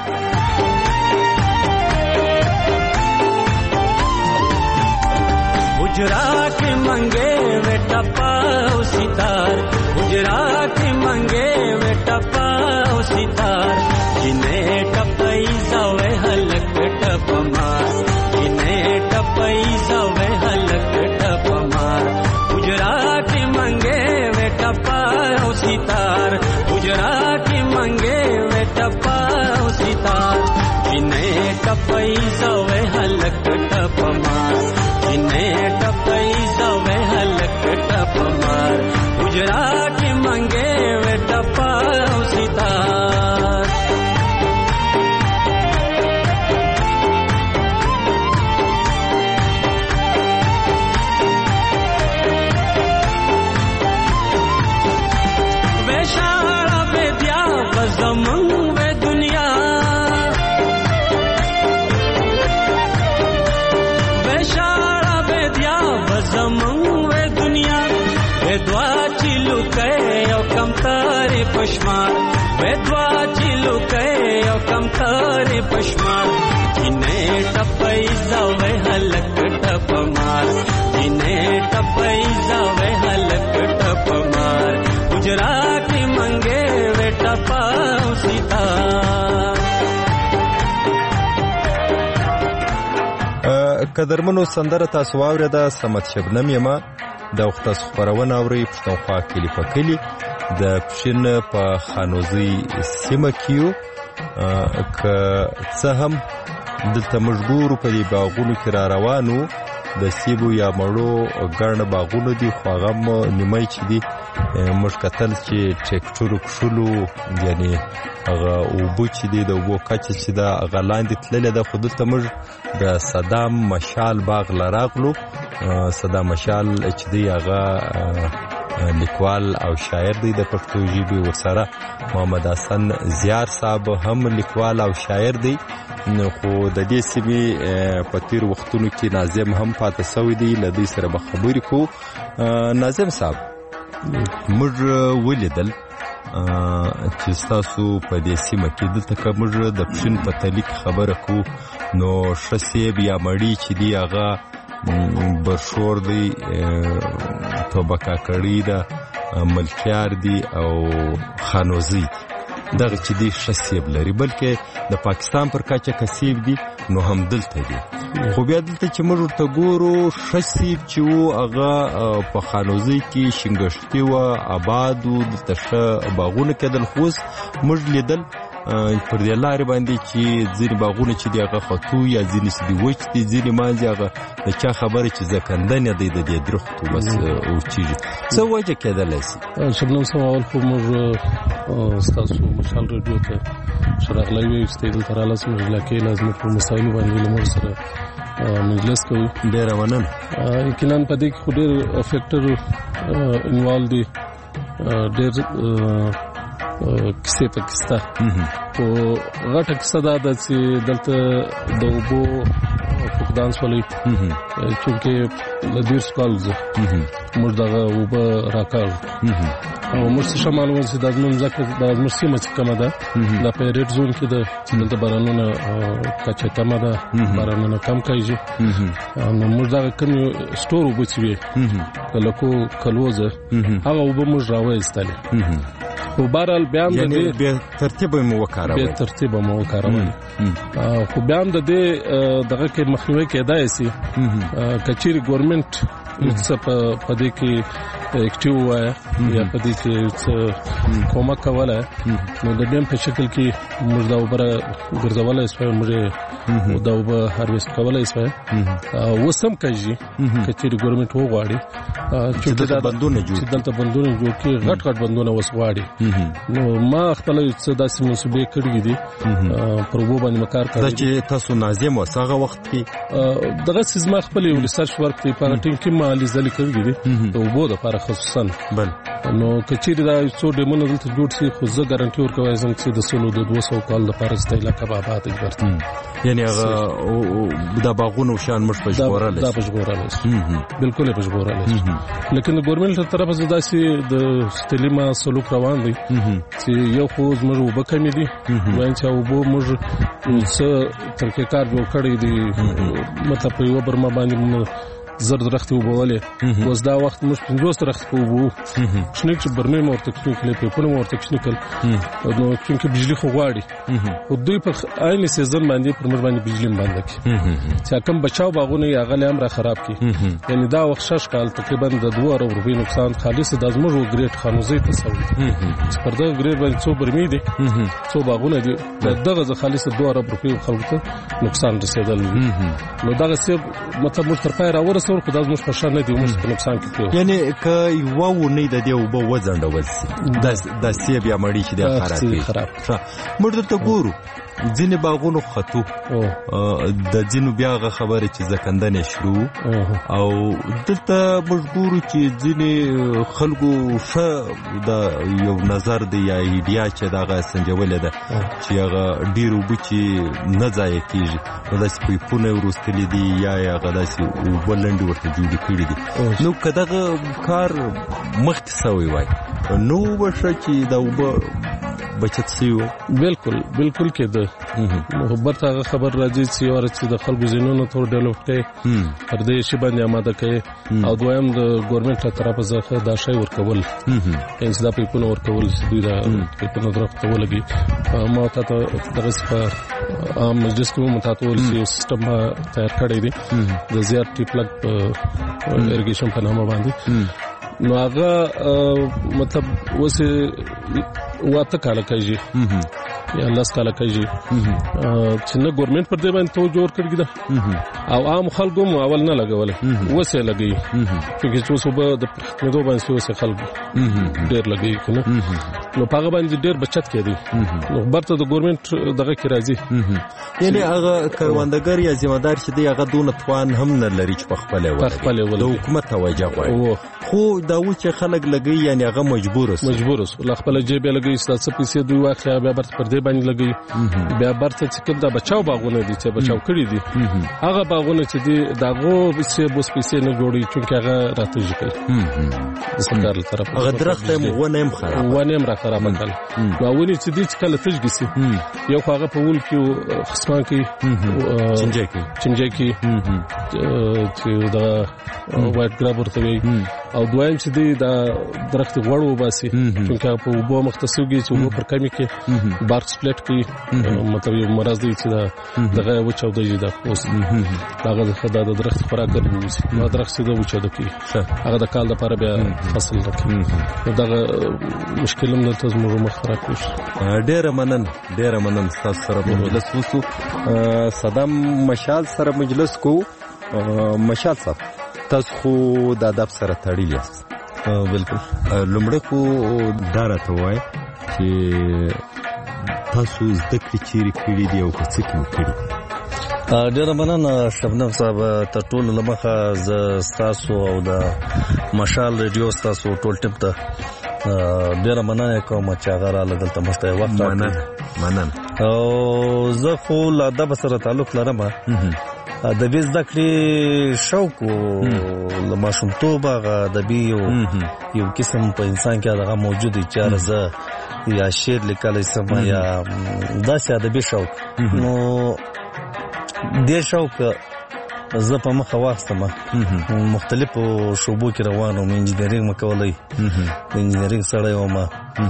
गुजरा के मंगे वे टपाओ सितार गुजरा के मंगे वे टपाओ सितार जिन्हें टपई सवे हलक टपमार जिन्हें टपई सवे हलक टपमार गुजरा के मंगे वे टपाओ सितार गुजरा के मंगे वे टपाओ सितार जिन्हें टपई सवे हलक टपमार जिन्हें टपई सवे हलक टपमार गुजरा के मंगे वे टपाओ सितार پشمار ودوا چلو کئ او کم کار پشمار جنې ټپای زاوې هلک ټپمار جنې ټپای زاوې هلک ټپمار گجرات منګه وټا پاو سیتا. قدرمنو سندره تاسو واورېده صمد شبنم یما د وخت خبرونه اوري پښتونخوا کلی په کلی د پښین په خانوزي سیمه کیو که څه هم دلته مجبور په دې باغونو کې را روانو د سیبو یا مړو ګڼ باغونو دي خو هغه نیمای چې دي موږ کتل چې ټریکټورو کښلو یعنی هغه اوبه چې دي د اوبو کچه چې ده هغه لاندې تللې ده خو دلته موږ د صدام مشال باغ له راغلو. صدام مشال چې دی هغه لیکوال او شاعر دی د پښتو ژبې ورسره محمد حسن زیار صاحب هم لیکوال او شاعر دی خو د دې سیمې په تیر وختونو کې ناظم هم پاتې سوی دی له دوی سره به خبرې کوو. ناظم صاحب موږ ولیدل چې ستاسو په دې سیمه کې دلته که موږ د پښین په تلیک خبره کوو نو ښه سیب یا مړی چې دی هغه برشور دی توبه کاکړي ده ملکیار دی او خانوزي دغه چې دی ښه سیب لري بلکې د پاکستان پر کچه که سیب دی نو هم دلته دی خو بیا دلته چې موږ ورته ګورو ښه سیب چې و هغه په خانوزي کې شینګښتي وه آباد و دلته ښه باغونه کېدل خو اوس موږ لیدل پر دې لارې باندې چې ځینې باغونه چې دی هغه خطو یا ځینې چې دی وچ دي ځینې مانځي هغه د چا خبره چې زکندنې دی د دې درختو بس وچېږي څه وجه کېدلی شي؟ شبنم صاحب اول خو موږ ستاسو مشال رادیو ته ښه راغلی وی چې دلته رالاست موږ علاقې له زموږ په مسایلو باندې له موږ سره مجلس کوي. ډېره مننه. یقینا په دې کې خو ډېر فیکټر انوالو دي ډېر کیسې په کیسته خو غټه کیسه دا ده چې دلته د اوبو فقدان شولی چونکې له دېرشو کالو زه موږ دغه اوبه راکاږو او موږ څه ښه معلومه چې دا زموږ ځمکه دا زموږ سیمه چې کمه ده دا په ریډ زون کې ده چې دلته بارانونه کچه کمه ده بارانونه کم کېږي نو موږ دغه کومې سټور اوبه چې وي د لکو کلوزه هغه اوبه موږ راوایستلې خو بهرحال بیا هم د دې بې ترتیبه مو وکارول بې ترتیبه مو وکارول خو بیا هم د دې دغه کې مخنیوی کېدای شي که چیرې ګورمنټ څه په دې کې اکټیو وایه یا په دې کې څه کومک کولی نو د ډیم په شکل کې موږ دا اوبه ګرځولی شوی موږ دا اوبه هارویسټ کولی شوی اوس هم کېږي که چیرې ګورمنټ وغواړي چې دلته بندونه جوړ کړي غټ غټ بندونه اوس غواړي نو ما خپله څه داسې منصوبې کړي دي پر اوبو باندې مې کار کړی دی. چې تاسو ناظم اوس هغه وخت کې دغسې زما خپل یو ریسرچ ورک دی په هغه ټیم کې ما لیدلې کړي دي د اوبو دپاره خصوصا نو که چیرې دا یو څو ډیمونه دلته جوړ شي خو زه ګارنټي ورکولی شم چې د 100-200 کال دپاره چې دا علاقه به آباده وي برته یعنې هغه دا باغونه و شیان موږ په ژغورلی دا په ژغورلی شي بلکل یې په ژغورلی شي لیکن د ګورمنټ له طرفه زه داسې د ستلیم سلوک روان دی چې یو خو زموږ اوبه کمې دي وایم چې اوبو موږ څه طریقې جوړ کړی دی مطلب په یوه برمه باندې زر درختې اوبولې اوس دا وخت موږ 50 درختې په اوبو شنې چې برمې مو ورته کښنې کړلې پیپونه مو ورته کښنې کړل نو چونکې بجلي خو غواړي خو دوی په عین سیزن باندې پر موږ باندې بجلي هم بنده کړي چې کوم بچاو باغونه یې هغه هم را خراب کړي یعنی دا وخت 6 کال تقریبا د 2 ارب روپۍ نقصان خالص د زموږ ګریډ خانوزي ته سوي چې پر دغه ګریډ باندې څو برمې دي څو باغونه دي دغه خالص 2 ارب روپۍ خلکو ته نقصان رسیدل نو دغه سیب مطلب موږ تر پای راورسېدو خو دا زموږ په شان نه دي موږ په نقصان کې کړو یعنې که یوه اونۍ د دې اوبه وځنډول شي دا سیب یا مړۍ چې دی خراب موږ درته ګورو ځینې باغونو خطو د ځینو بیا هغه خبرې چې زکندنې شروع او دلته موږ ګورو چې ځینې خلکو ښه د یو نظر دی یا ایډیا چې دغه سنجولې ده چې هغه ډېر اوبه چې نه ضایع کېږي نو داسې پیپونه یې وروستلي دي یا هغه داسې اوبه لنډې لنډې ورته جوړې کړي دي. نو که دغه کار مخکې سوی وای نو به ښه چې دا اوبه بچت شوي وو. بالکل کېده. محبت هغه خبر راځي چې یو چې د خلکو ذهنونو ته ډیولپ کړي پر دې شی باندې آماده کړي او دویم د ګورنمنت له طرفه څخه دا شی ورکول چې دا پیپونه ورکول چې دوی دا پیپونه درخته ولګي. ما ته دغه څه عام مجلس کې مو تاسو ول چې سیستم تیار کړی دی د زیات ټیپ لګ ایریګیشن په نامه باندې. نو هغه مطلب وسه واته کاله کوي یا لاس کاله کوي چې نه ګورنمنت پر دې باندې توجه ورکړي ده او عام خلکو مو اول نه لګول وسه لګي چې څه صوبه د پښتنو باندې وسه خلکو ډېر لګي کنه. نو هغه باندې ډېر بچت کړي. نو برته د ګورنمنت دغه کې راځي یعنی هغه کروندګر یا ذمہدار چې دی هغه دونه توان هم نه لري چې په خپل ولګي د حکومت توجه غواړي. خو دا و چې خلک لګي یعنی هغه مجبور اوس خپل جیب لګي ستاسو پیسې دوی واخلي بیا برته پر دې باندې لګي بیا برته چې کوم دا بچاو باغونه دي چې بچاو کړی دي هغه باغونه چې دي داغو پیسې نه جوړي چې هغه راته ځي د سرکار له طرفه هغه درخت ونه هم خراب کړل. نو ونی چې دې چې کله تجګسي یو هغه په ول کې خصمان کې چنجي کې چې دا وایټ ګراب ورته وي او دویم چې دی دا درخت غوړو باسي چې په وبو مختصوږي چې وبو پر کمی کې بارک سپلیټ کې مطلب یو مرز دی چې دا دغه وچو دی دا اوس هغه د درخت خوراک ګرځي نو درخت د وچو د کې هغه د کال لپاره بیا فصل راکړي دا مشکل هم ته زموږ مخ خراب کړي. ډېر منن تاسو سره مجلس وسو صدام مشال سره مجلس کو مشال صاحب تاسو خو د ادب سره تړلی یاست. بالکل لومړی خو دا راته وایي چې تاسو زده کړې چیرې کړي دي او که څه کې مو کړي. ډېره مننه شبنم صاحب تر ټولو له مخه زه ستاسو او د مشال ریډیو ستاسو ټول ټیم ته ډېره مننه کوم چې هغه راله دلته موږ ته وخت راکړی. مننه. او زه خو له ادب سره تعلق لرم. ادبي زده کړې شوق له ماشومتوب هغه ادبي یو قسم په انسان کې هغه موجود دی چې زه یا شعر لیکلی سم یا داسې ادبي شوق. نو دې شوق زه په مخه واخیستم مختلفو شعبو کې روان وم. انجینرینګ مې کولی د انجینرینګ سړی وم.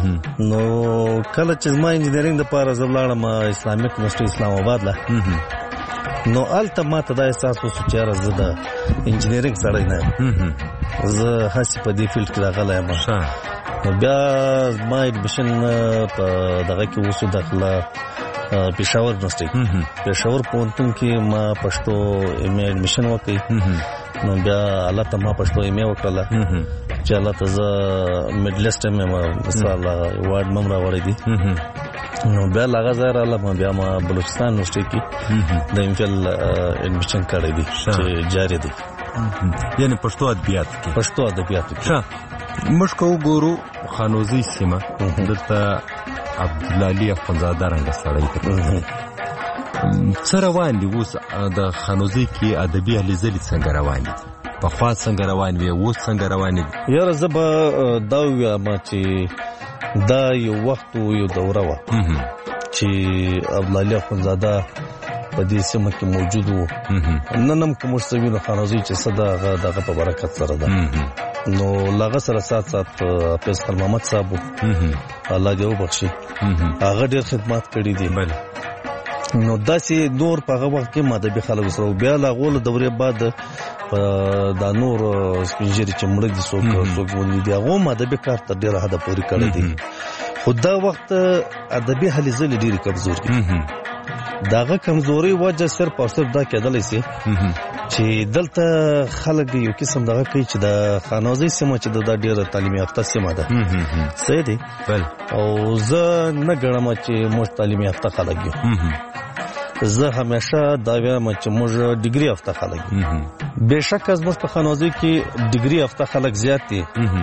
نو کله چې زما انجینرینګ دپاره زه ولاړم اسلامیک یونیورسټي اسلام آباد له نو هلته ما ته دا احساس وسو چې یاره زه د انجینرینګ سړی نه یم زه هسې په دې فیلډ کې راغلی یم. نو بیا زما ایډمیشن په دغه کې وسو داخله پېښور یونیورسټي پېښور پوهنتون کې ما پښتو ایم اے ایډمیشن وکړی. نو بیا هلته ما پښتو ایم اے وکړله چې هلته زه میډلسټ یم مثال ایوارډ مې هم راوړی دي. نو بیا له هغه ځای رالم بیا ما بلوچستان یونیورسټي کې د ایم فیل ایډمیشن کړی دی چې جاري دی. یعنې پښتو ادبیات کې موږ که وګورو خانوزۍ سیمه دلته عبدالعلي اخوندزاده رنګه سړی دی څه روان دي اوس د خانوزۍ کې ادبي هلې ځلې څنګه روان دي پخوا څنګه روان وي اوس څنګه روان دي؟ یاره زه به دا ووایم چې دا یو وخت یو دوره وه چې عبدالعلي اخوندزاده په دې سیمه کې موجود و. نن هم که موږ څه وینو خانوزۍ چې څه ده هغه دغه په برکت سره ده. نو له هغه سره سات حافظ خان محمد صاحب و الله دې وبخښي هغه ډېر خدمات کړي دي. نو داسې نور په هغه وخت کې ما ادبي خلکو سره بیا له هغو له دورې بعد دا نور سپین ږیري چې مړه دي څوک ولي دي هغو هم ادبي کار ته ډېره حده پورې کړی دی. خو دا وخت ادبي هلې ځلې ډېرې کمزورې دي. د هغه کمزورۍ وجه صرف او صرف دا کېدلی سي چې دلته خلک یو قسم دغه کوي چې د خانوزۍ سیمه چې دا ډېره تعلیم یافته سیمه ده. صحیح دی. او زه نه ګڼم چې موږ تعلیم یافته خلک یو. زه همیشه دا وایم چې موږ ډیګري یافته خلک یو. بېشکه زموږ په خانوزۍ کې ډیګري یافته خلک زیات دي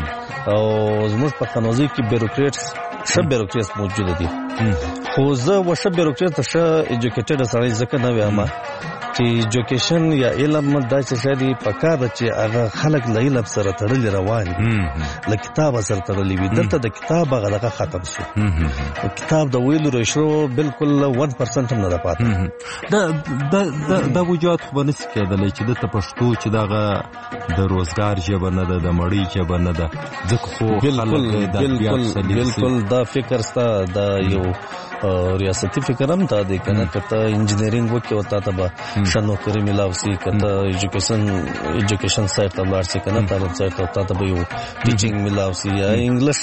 او زموږ په خانوزۍ کې بیروکریټس ښه بیروکریټس موجود دي. خو زه ښه بیروکریټ ښه ایجوکیټډ سړی ځکه نه وایم چې ایجوکیشن یا علم دا چې شری پکار چې هغه خلک له علم سره تړلي روان دي له کتاب سره تړلي وي دلته د کتاب هغه ختم شو کتاب د ویلو رشو بالکل 1% هم نه پاتې دا وجود خو نه کېدلی چې د پښتو چې دغه د روزګار ژبه نه ده د مړی ژبه نه ده ځکه خو بالکل دا فکر ستا دا یو ریاستي فکر هم تا دی کنه کته انجینرینګ وکي وتا ته به شنو کری ملاوسی کته ایجوکیشن سایت ته لاړ شي کنه تعلیم سایت ته ته به یو ټیچینګ ملاوسی یا انګلیش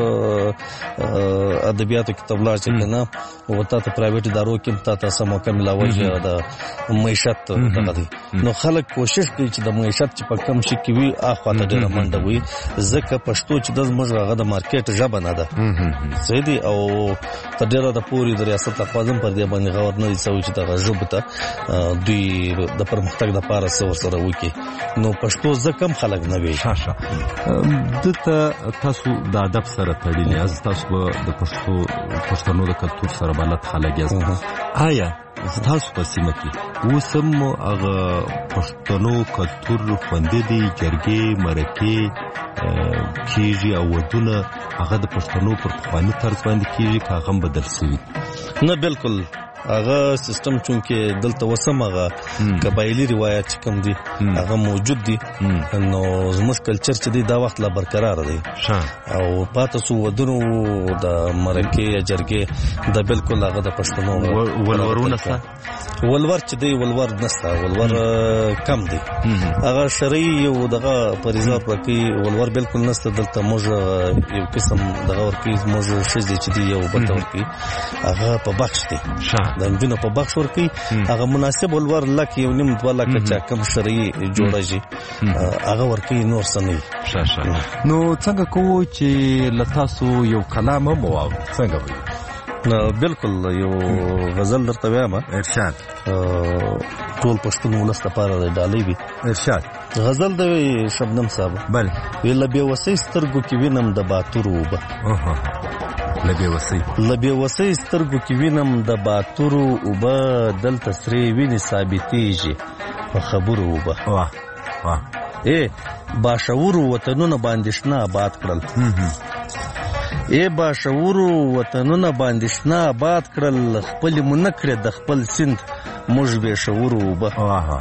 ادبیاتو کتاب لاړ شي کنه وتا ته پرایویټ ادارو کې ته سم موقع ملاوي د معیشت دغه دی نو خلک کوشش کوي چې د معیشت چې په کم شي کې وي اخوا ته ډېر منډه وي ځکه پښتو چې د موږ هغه د مارکیټ ژبه نه ده صحیح دی او تر ډېره د پوری د ریاست اقوام پر دې باندې غور نه دي سوي چې د ژبه ته دوی د پرمختګ لپاره څه سره وکړي نو پښتو ځکه خلک نه وي شاشه دته تاسو د ادب سره تړلې از تاسو د پښتنو د کلتور سره بلد خلک یاست آیا تاسو په سیمه کې وسم هغه پښتنو کلتور خوندې دي جرګې مرکې کیږي او ودونه هغه د پښتنو پر خواني طرز باندې کیږي که هغه بدل شوی نه بالکل هغه سیستم چونکه دلته وسم هغه قبایلی روایت کوم دي هغه موجود دي نو زموږ کلچر چې دی دا وخت لا برقرار دی او پاتې سو ودونو د مرکه جرګې د بالکل هغه د پښتنو ولورونه ولور چې دی ولور نسته ولور کم دی هغه شرعي یو دغه پریزا پرکی ولور بالکل نسته دلته موږ یو قسم دغه ورکی موږ شې چې دی یو بل ورکی هغه په بخش دی د انجونو په بخش ورکی هغه مناسب ولور لکه یو نیم 2 لک چې کم شرعي جوړږي هغه ورکی نور سنوي شاشه نو څنګه کوو چې لتاسو یو کلام مو څنګه وي نو بالکل یو غزل درته وایم ارشاد ټول پښتون ولست لپاره ډالۍ وي ارشاد غزل د شبنم صاحب بل ویل به وسې سترګو کې وینم د باتورو وبه لبه وسې سترګو کې وینم د باتورو وبه دلته سری ویني ثابتېږي په خبرو وبه واه باشعورو وطنونه باندې شنه آباد کړل باشعورو وطنونه باندې شنه آباد کړل خپل منکړه د خپل سند موږ به شعورو وبه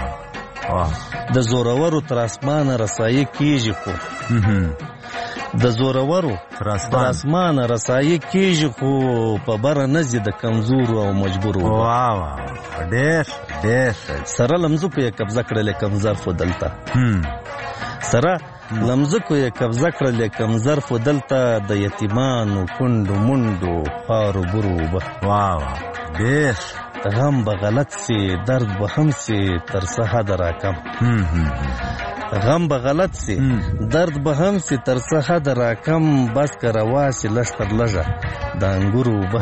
د زورورو تر اسمانه رسایي کیږي خو د زورورو تر اسمانه رسایي کیږي خو په بره نزي د کمزورو او مجبورو ډېر سره لمزو په قبضه کړل کمزار فدلتا سره لمزو کو قبضه کړل کمزار فدلتا د یتیمانو کندو منډو خارو برو ډېر غم به غلط سي درد به هم سي تر څه حد راکم غم به غلط سي درد به هم سي تر څه حد راکم بس کرواسی لشتر لژه د انګورو به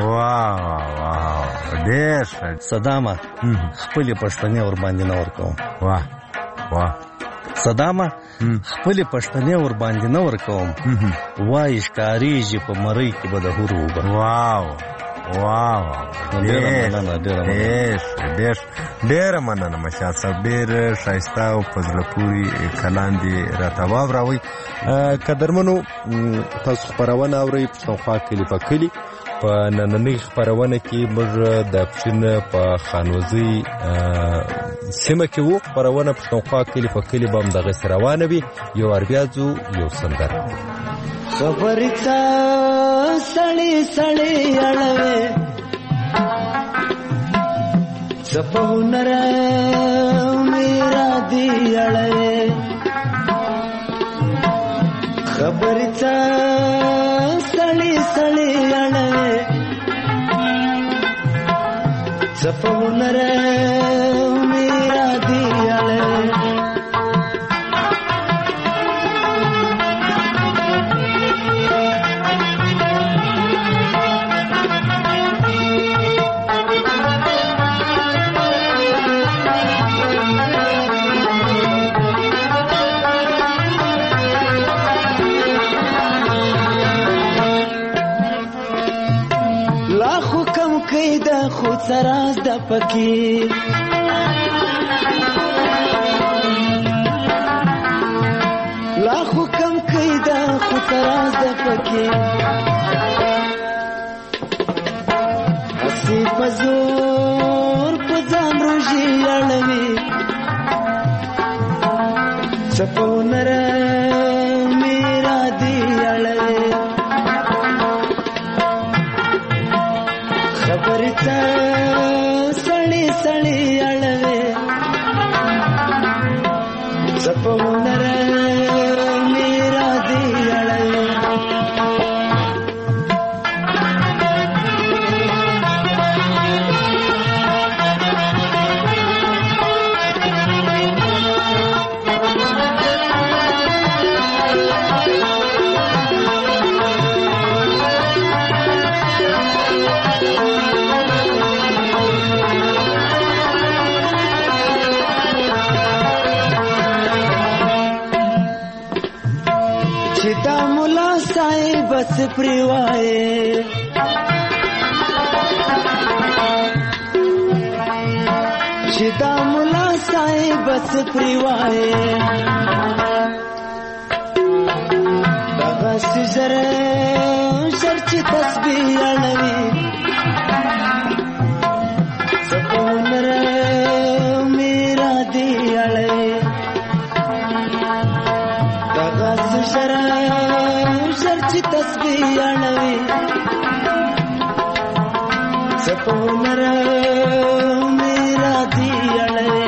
ډېر صدامه خپل پښتني ور باندې نه ورکوم صدامه خپل پښتني ور باندې نه ورکوم وای ښکاریږي په مړی کې به د هورو به ډېر مننه مشال صاحب ډېر ښایسته او په زړه پورې کلام دې راته واوروئ قدرمنو تاسو خپرونه اورئ پښتونخوا کلي په کلي په نننۍ خپرونه کې موږ د پښین په خانوزي سیمه کې وو خپرونه پښتونخوا کلي په کلي به همدغسې روانه وي یو بیا ځو یو سندره خبرې ته سړی اړوي څه په هنر میرا دی اړوي خبرې ته سړی اړوي څه په هنر میرا دی اړوي خود سراز د پکی اړوي چپونر میرا دی اړوي خبرې ته سړی سړی اړوي چپونر میرا دی اړوي بس پریوائے شدا ملا سائے بس پریوائے دغه سجر شرچ تسبیح اړوي سپونر میرا دی اړوي دغه سجر شرچ تسبیح اړوي سپونر میرا دی اړوي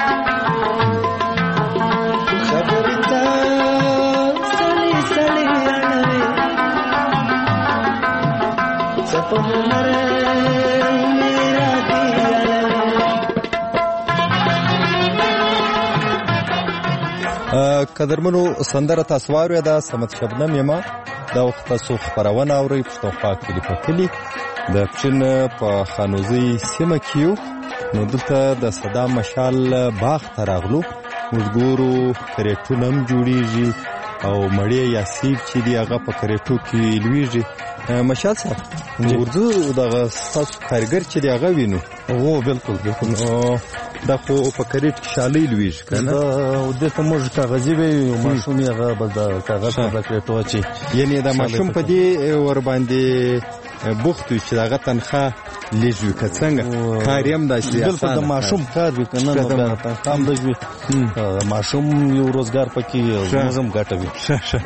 خبرې ته سړی سړی اړوي سپونر میرا دی اړوي. قدرمنو سندره تاسو واورئ دا سمت شبنم یما دا وخت تاسو خبرونه اورئ پښتونخوا کلي په کلي د پچین په خانوزي سیمه کې یو نو دلته د صدا مشال باغ ته راغلو موږ ګورو کرېټونه هم جوړیږي او مړی یا سیب چې دی هغه په کرېټو کې لویږي. مشال صاحب ورځو دغه ستاسو کارګر چې دی هغه وینو او بالکل دا خو په کرېټ کې شالۍ لویږي که نه دلته موږ کاغذي به یو ماشوم یې هغه به د کاغذ په کرېټو اچوي یعنې دا ماشوم په دې ورباندې بوخت وي چې د هغه تنخواه لږ وي که څنګه کار یې هم داسې بالکل د ماشوم کار وي که نه نو بیا تنخواه هم لږ وي ماشوم یو روزګار پکې موږ هم ګټه وي.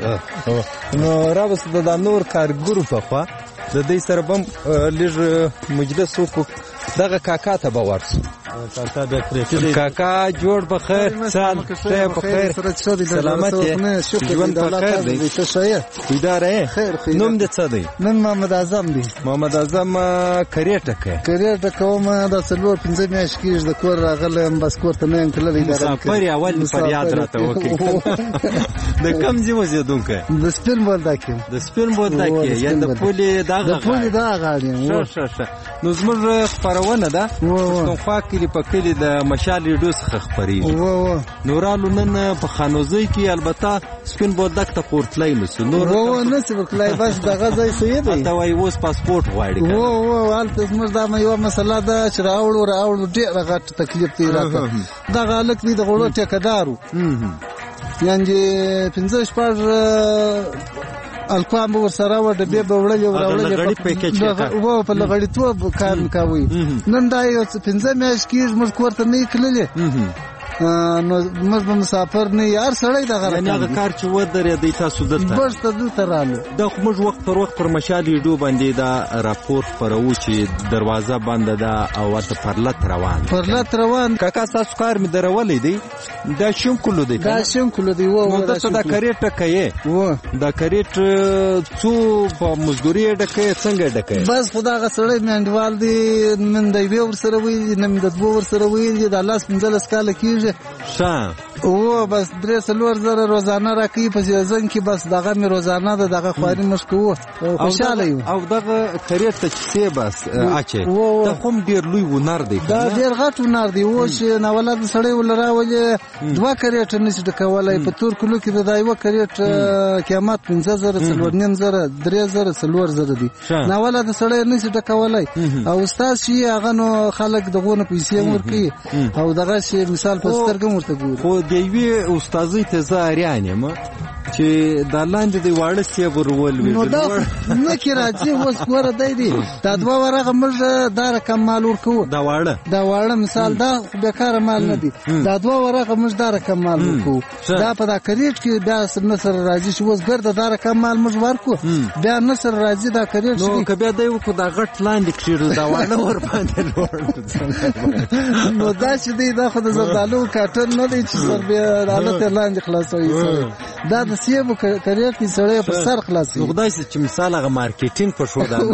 نو راوسته د نور کارګرو په خوا د دوی سره به هم لږ مجلس وکړو. دغه کاکا ته به ورسو. کاکا بیا کرېټې دی. کاکا جوړ په خیر سال ته په خیر سلامت یې ژوند په خیر دی بیدار یې نوم دې څه دی؟ نن محمد اعظم دی. محمد اعظم کرېټه کوي؟ کرېټه کوم دا 4-5 میاشتې کېږي د کور راغلی بس کور ته نه یم تللی. مسافر یې اول فریاد راته وکړي. د کوم ځای اوسېدونکی؟ د سپین بولدک یم. د سپین بولدک یې یعنې د پولې دغه غاړې یم. ښه نو زموږ خپرونه ده پښتونخوا کلي په کلي د مشال ریډیو څخه خپرېږي. نو رالو نن په خانوزۍ کې البته سپین بولدک ته پورتلی نسو نور نسي ورتلی بس دغه ځای صحیح دی. هلته وایي اوس پاسپورټ غواړي هلته زموږ دا یوه مسله ده چې راوړو ډېره غټ تکلیف دی راته. دغه هلک دی د غوړو ټیکهدار و یعنې 5-6 الکوام به ورسره وه ډبې به وړلې په لغړیتوب کار مې کوئ. نن دا یو 5 میاشتې کېږي موږ کور ته نه یې تللې نو موږ به مسافر نه یې هر سړی دغه یعنې هغه کار چې ودرېدی تاسو دلته رالو. دا خو موږ وخت پر وخت پر مشال ریډیو باندې دا راپور خپروو چې دروازه بنده ده او ورته پرلت روان. کاکا ستاسو کار مې درولی دی دا شینکلو دی دا شینکلو دی نو دلته دا کرېټه کوې دا کرېټ څو په مزدوري یې ډکوې څنګه یې ډکوې؟ بس خو دغه سړی میانډوال دی نن د 1 ورسره ویلي نن د 2 ورسره ویلي د 15 کاله کېږي. بس 3-4 زره روزانه راکوي په سیزن کې بس دغه مې روزانه ده دغه خواري موږ کوو خوشحاله یو. او دغه کرېټ ته کیسې بس اچې دا خو هم ډېر لوی هنر دی. دا ډېر غټ هنر دی اوس چې ناولد سړی ول راولې 2 کرېټه نشي ډکولی په تور کلو کې دا یوه کرېټ قیمت 15,000 4,500 3,000 4,000 دی. ناولد سړی نشي ډکولی او استاد چې هغه نو خلک دغونه پیسې ورکوي او دغه شی مثال په سترګم ورته ګوري. خو د یوې استاذۍ ته زه اریان یم چې دا لاندې د واړه سیب ورول وي نو دا نه کې راځي اوس ګوره دی دا 2 ورقه موږ دا رقم مال ورکوو دا واړه مثال دا بیکاره مال نه دي دا 2 ورقه موږ دا رقم مال ورکوو دا په دا کریټ کې بیا نصر راځي چې اوس ګرده دا رقم مال موږ ورکو بیا نصر راځي دا کریټ نو که بیا دی وکړو دا غټ لاندې کښېږدو دا واړه ور باندې لوړ نو دا چې دی دا خو د زردالو کاټن نه دی چې سر بیا حالت لاندې خلاصوي دا د سیبو کریټ کې سړی په سر خلاصوي خدای چې مثال هغه مارکیټینګ په شو دا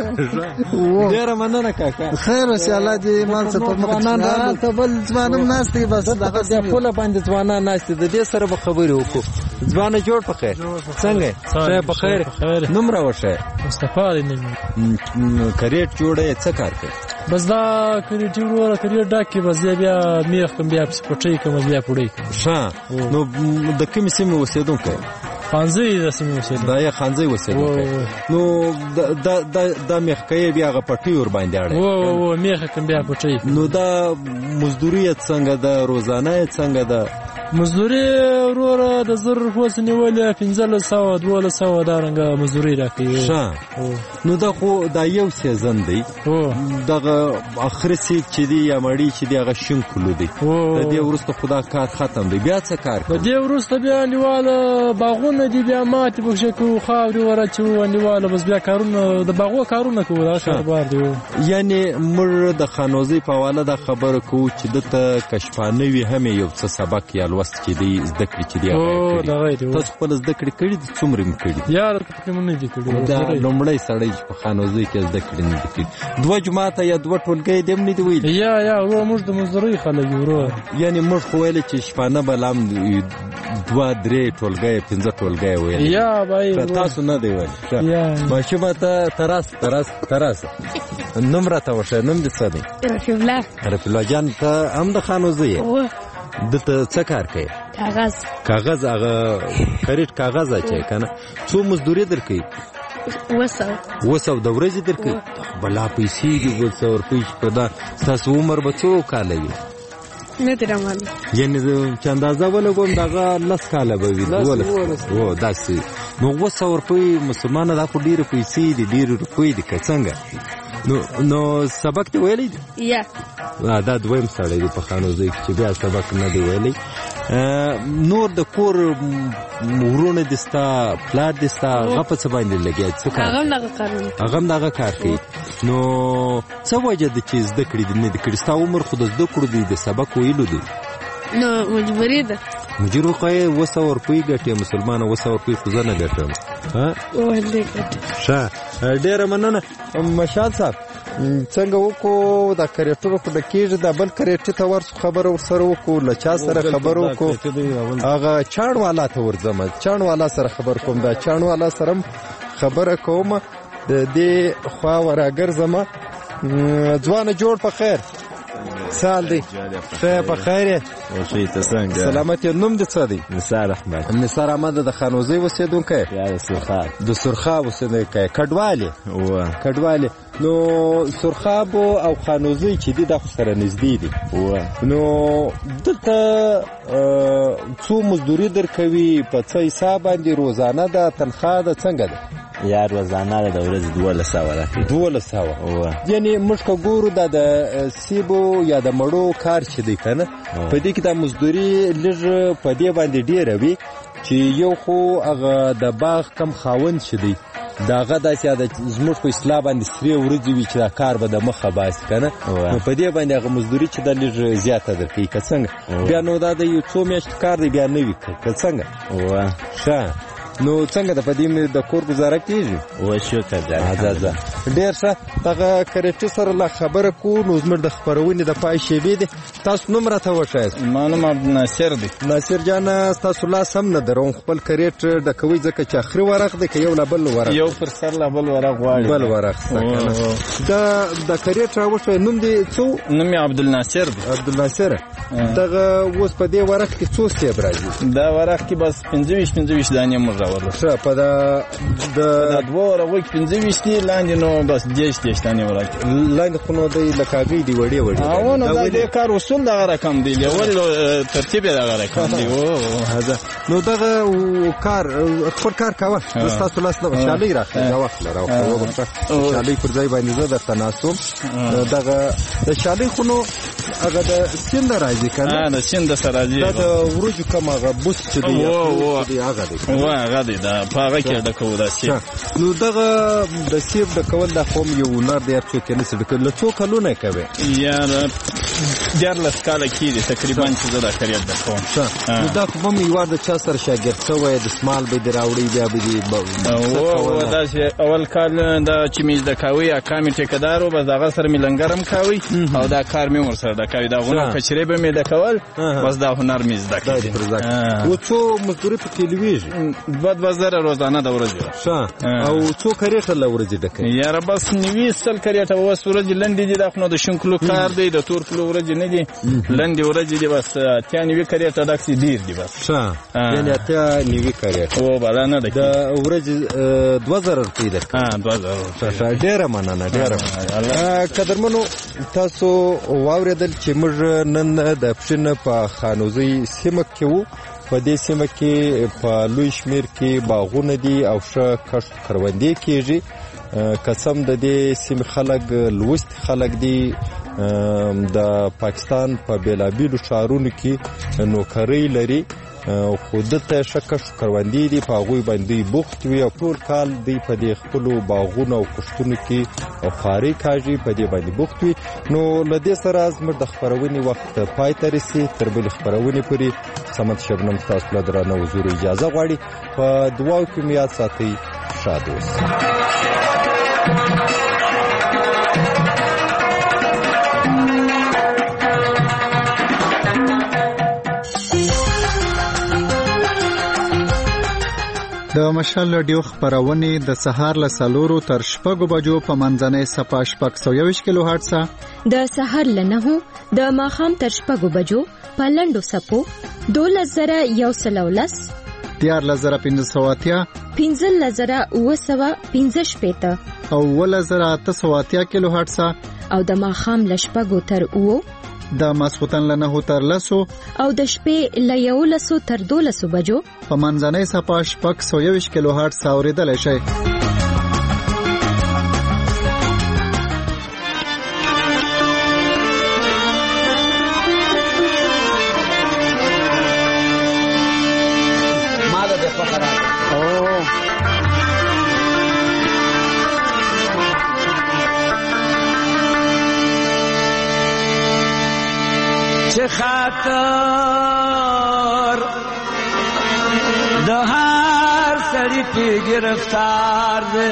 نو ډېره مننه کاکا خیر اوسې الله دې ایمان څه په ځوانان راته بل ځوانم ناست دي بس دغه پوله باندې ځوانان ناست دي د دې سره به خبرې وکړو ځوانه جوړ په خیر څنګه شه په خیر نوم راوښه مصطفی دی کریټ جوړه څه کار کوي بس دا کریټ جوړه کریټ ډاکې بس بیا میخ کوم بیا پټۍ کوم بیا پړې ښه نو د کومې سیمې اوسېدونکی خانزۍ د سیمې اوسېدونکی دا یې خانزۍ اوسېدونکی نو دا میخکۍ بیا هغه پټۍ ور باندې اړوي میخ کوم بیا پټۍ نو دا مزدوري څنګه ده روزانه څنګه ده مزدوري وروره د 1000 روپۍ نیولې 1500 1200 دا رنګه مزدوري راکوي نو دا خو دا یو سیزن دی دغه اخر سیب چې دی یا مړی چې دی هغه شین کلو دی د دې وروسته خدا کار ختم دی بیا څه کار کوي د دې وروسته بیا نیواله باغونه دی بیا ماتې بخښه کو خاوري ورچو نیواله بس بیا کارونه د باغو کارونه کوو دا کاروبار دی یعنی مر د خانوزي په حواله دا خبره کوو چې دته کشپانه وي هم یو څه سبق یا لوست چې دی زده کړې چې دی تاسو خپل زده کړې کړي د څومره مې کړي یار کوم نه دي کړي دا لومړی سړی په خانوزي کې زده کړې نه دي کړي 2 جماعت یا 2 ټولګي دې نه دی ویل یا موږ د مزدوري خلک یو یعنی موږ خو ویل چې شپانه بلام 2 3 ټولګي 15 ټولګي ویل یا بای تاسو نه دی ویل ماشومه ته تراس نوم راته وشه نوم دې څه دی رفیع الله جان ته هم د خانوزي دته څه کار کوي کاغذ هغه کریټ کاغذ اچي کنه څو مزدوري درکې 200 د ورځې درکې بلا پیسې دي 200 روپۍ په دا تاسو عمر به څو کال وي نه درمال یعنی چې اندازه ولګوم دغه 10 کال به وي 12 داسې نو 200 روپۍ مسلمانه دا خو ډېرې پیسې دي ډېرې روپۍ دي که څنګه نو سبق دی ویلی یا دا دویم سړی دی په خانوزۍ کې چې بیا سبق نه دی ویلی نور د کور ورونه دي ستا پلار دي ستا هغه په څه باندې لګیا څه کار هغه هم دغه کار کوي نو څه وجه ده چې زده کړي دي نه دي کړي ستا عمر خو د زده کړو دی د سبق ویلو دی نو مجبوري ده مجبور خو یې 200 روپۍ ګټې مسلمانه 200 روپۍ خو زه نه ګټم ښه ډېره مننه مشال صاحب څنګه وکړو دا کریټونه خو ډکېږي دا بل کریټې ته ورسو خبره ورسره وکړو له چا سره خبر وکړو هغه چاڼ والا ته ورځم چاڼ والا سره خبر کوم دا چاڼ والا سره خبره کوم د دې خوا وراګرځم ځوانه جوړ په خیر سال دی خیر په خیر وشي ته څنګه سلامت نوم دې څه دی نثار احمد نثار احمد د خانوزۍ اوسېدونکی یا د سرخاب د سرخاب اوسېدونکی کډوالې نو سرخاب او خانوزۍ چې دي دا خو سره نږدې دي نو دلته څو مزدوري درکوي په څه حساب باندې روزانه ده تنخواه ده څنګه ده یا روزانه د ورځې 1200 یعنی موږ که ګورو دا د سیبو یا د مړو کار چې دی که نه په دې کې دا مزدوري لږ په دې باندې ډېره وي چې یو خو هغه د باغ کم خاوند چې دی دا هغه داسې زموږ په اصطلاح باندې سرې ورځې وي چې دا کار به د مخه باسي که نه نو په دې باندې هغه مزدوري چې دا لږ زیاته درکوي که څنګه بیا نو دا د یو څو میاشتې کار دی بیا نه وي که څنګه ښه نو څنګه د پدې د کور گزاره کیږي شکر ډېر ښه دغه کریټي سره لا خبره کو نو زموږ د خبرونې د پای شیبې دي تاسو نوم راته وښایاست ما نوم عبدالناصر دی ناصر جان تاسو لاس هم نه دروم خپل کریټ ډکوي ځکه چې اخري ورق دی که یو لا بل ورق یو پر سر لا بل ورق غواړي بل ورق د کریټ راوښوی نوم دې څو نوم یې عبدالناصر دی عبدالناصر دغه اوس په دې ورق کې څو سیب راځي دا ورق کې بس 25 دانې موږ راولو ښه په د دوه ورغوي 25 دي لاندې نو بس 10 تانه ورکړي لاندې خو نو د لکاګي دی وړي او نو د کار اصول دغه رقم دی ول ترتیب دغه رقم دی او هدا نو دغه کار خپل کار کاوه تاسو لاس له شالي راخله دا وخت راوخه شالي پر ځای باندې زه د تناسب دغه د شالي خو نو هغه د سیند راځي کنه د سیند سره راځي دا د ورجو کوم هغه بوس چې دی هغه دی دا پاغه کې د کوو دا سی نو دغه د سیب د کول د قوم یو نار دی چې کنه څه د څو کلونه کوي یار ډیر لسکاله کې دي تقریبا چې زه دا کړی د کوم نو دا کوم یو د چا سره شاګرد شوی د سمال به دراوړي بیا به دی او دا چې اول کال دا چې میز د کاوي اکامي ټیکدارو بس دغه سره ملنګرم کاوي او دا کار مې ور سره د کاوي دا غو کچري به مې د کول بس دا هنر مې زده کړی او څو مزدوري په کې لويږي 2000 روزانه د ورځې او څو کریټه لورځي د کوي یاره بس نیوي سل کریټه وس ورځې لنډې دي دا خو د شنکلو کار دی د تور کلو ورځې نه دي لنډې ورځې دي بس اتیا نیوي کریټه داکسي ډیر دي بس یعنی اتیا نیوي کریټه او بلانه د ورځې 2000 روپۍ ده 2000 ډیره مننه ډیره قدرمنو تاسو واوریدل چې موږ نن د پښنه په خانوزي سیمه کې وو په دې سیمه کې په لوی شمیر کې باغونه دي او ښه کښت کروندې کېږي قسم د دې سیمه خلک لوست خلک دي د پاکستان په بیلابیلو ښارونو کې نوکرۍ لري خو دته شکه کروندې دي په غوي باندې بوخت وي او ټول کال دی په دې خپل باغونو او کښتونو کې او خاري کاږي په دې باندې بوخت وي نو لدې سره زموږ د خبرونې وخت پای ته رسي تر بل خبرونې پورې سمت شبنم تاسو له درنو حضور اجازه غواړي په دعاو کې میاد ساتي شاد اوسئ د مشال رادیو خبرونه د سهار له 4 تر 6 بجو په منځنۍ صفه 620 کیلو هرتز د سهار له 9 د ماخام تر 6 بجو په لندو سپو 2113 14500 15915 او 1880 کیلو هرتز او د ماخام له 6 تر 9 د ماسوتن له 9 تر 10 او د شپې له 11 تر 12 بجو په منځنۍ صفه 620 کیلو هرتز اوریدل شي. خاطر د هر سړي په گرفتار ده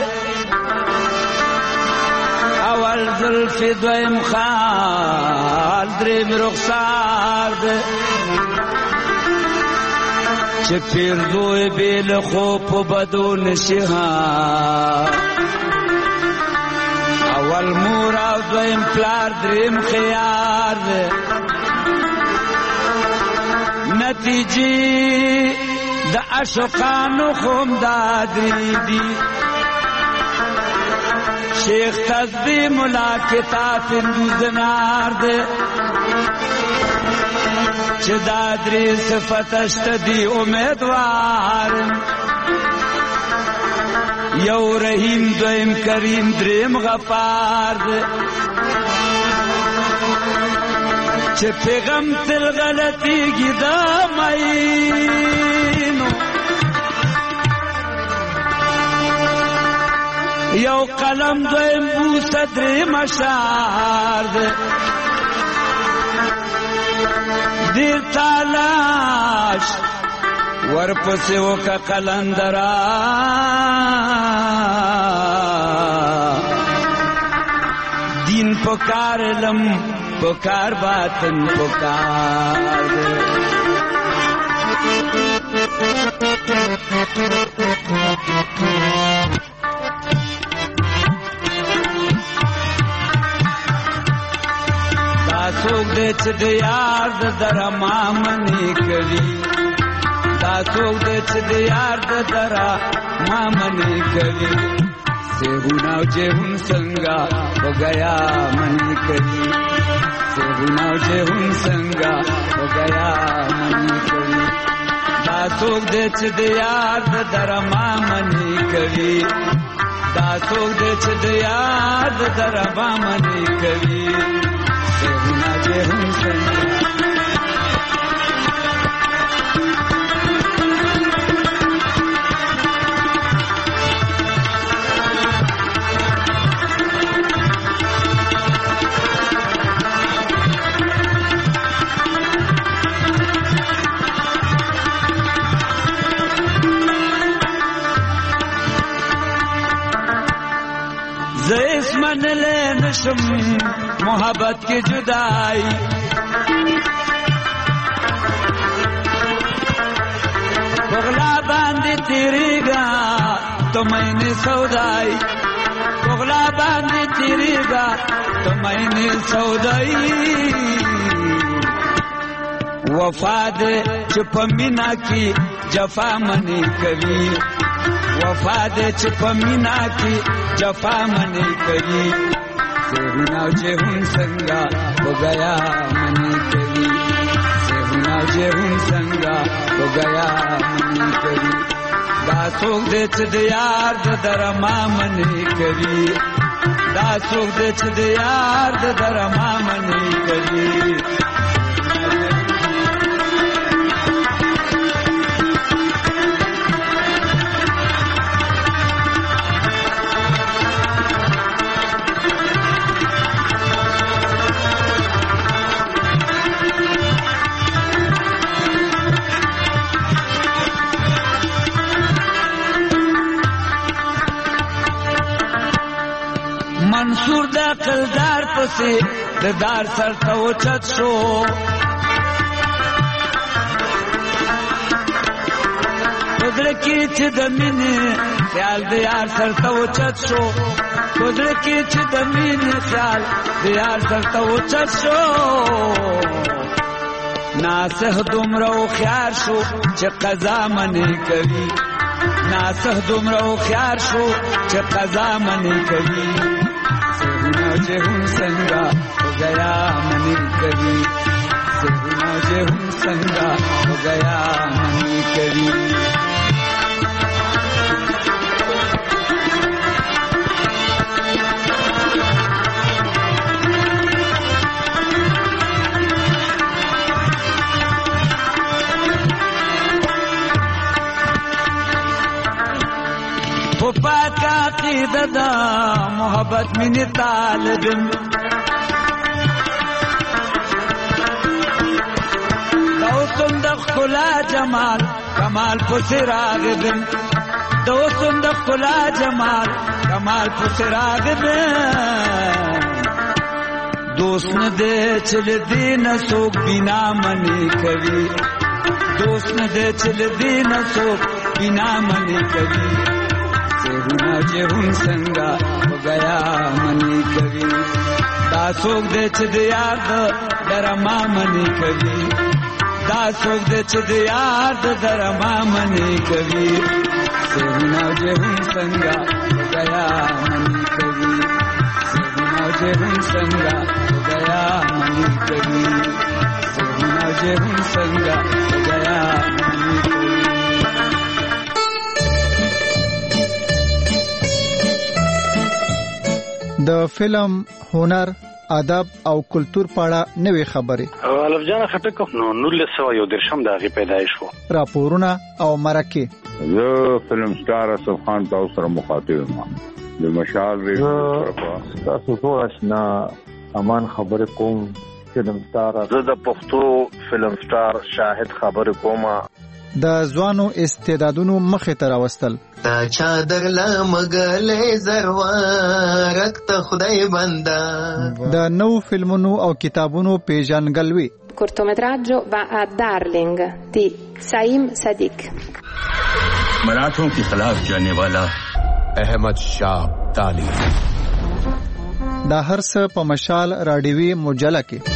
اول زلف دویم خال دریم رخسار ده چې پیر دوی بیل خوب بدو نشها اول مور او دویم پلار دریم خیار ده نتیجی د عشقانو خوم دادری دی شیخ تزبی ملا کتاب اندو زنار دے چه دادری صفتشت دی امیدوار یو رحیم دویم کریم دریم غفار دے چه پیغم تل غلطی گی دا مینو یو قلم دویم بو صدر مشار ده دیر تالاش ورپسی وکا قلندرا دین پکار لم پکار باطن پکار دے دا سوک دے چھ دے یار دا درما منی کری دا څوک د چې د یار د درا ما منی کوي سیهون او جهون څنګه و گیا منی کوي سیهون او جهون څنګه و گیا منی کوي دا څوک د چې د یار د درا ما منی کوي دا څوک د چې د یار د درا ما منی کوي سیهون او جهون څنګه زیس من لے نشم محبت کی جدائی بغلا باندی تیری گا تو میں نے سودائی بغلا باندی تیری گا تو میں نے سودائی وفا دے چپ مینا کی جفا منی کبھی وفا دے چپ مینا کی جفا منی کری سیهون او جهون څنګه و گیا منی کری سیهون او جهون څنګه و گیا منی کری دا څوک دې چې د یار د در ما منی کری دا څوک دې چې د یار د در ما منی کری منصور دا قلدار پسی د دار سر ته اوچت شو پدړه کې چې د مینې خیال د یار سر ته اوچت شو پدړه کې چې د مینې خیال د یار سر ته اوچت شو ناسه دومره هوښیار شو چې قضا منې کوي ناسه دومره هوښیار شو چې قضا منې کوي سیهون او جهون څنګه و گیا منی کوي سیهون او جهون څنګه و گیا منی کوي پاک عقیده دا محبت مینې طالبم دا اوسم د ښکلا جمال کمال پسې راغبم دا اوسم د ښکلا جمال کمال پسې راغبم دوست نه دی چې له دې نه څوک بنا منې کوي دوست نه دی چې له دې نه څوک بنا منې کوي سیهون او جهون څنګه و گیا منی کوي دا څوک دی چې د یار د دره ما منی کوي دا څوک دی چې د یار د دره ما منی کوي سیهون او جهون څنګه و گیا منی کوي سیهون او جهون څنګه و گیا منی کوي سیهون او جهون څنګه و گیا منی کوي د فلم هنر ادب او کلچر په اړه نوې خبرې الف جان خټک نو 1913 د هغې پیدایش و راپورونه او مرکې زه فلم سټار اسف خان تاسو سره مخاطب یم د مشال ریډیو تاسو ټول آشنا امان خبرې کوم فلم سټار زه د پښتو فلم سټار شاهد خبرې کوم د ځوانو استعدادونو مخې ته راوستل تا چادر لمغلې زروارک ته خدای بندا د نو فلمونو او کتابونو پیژنګلوي cortometraggio va a Darling di Saim Sadiq मराठों के खिलाफ जाने वाला अहमद शाह ताली دا هر څه په مشال راډیوي مجله کې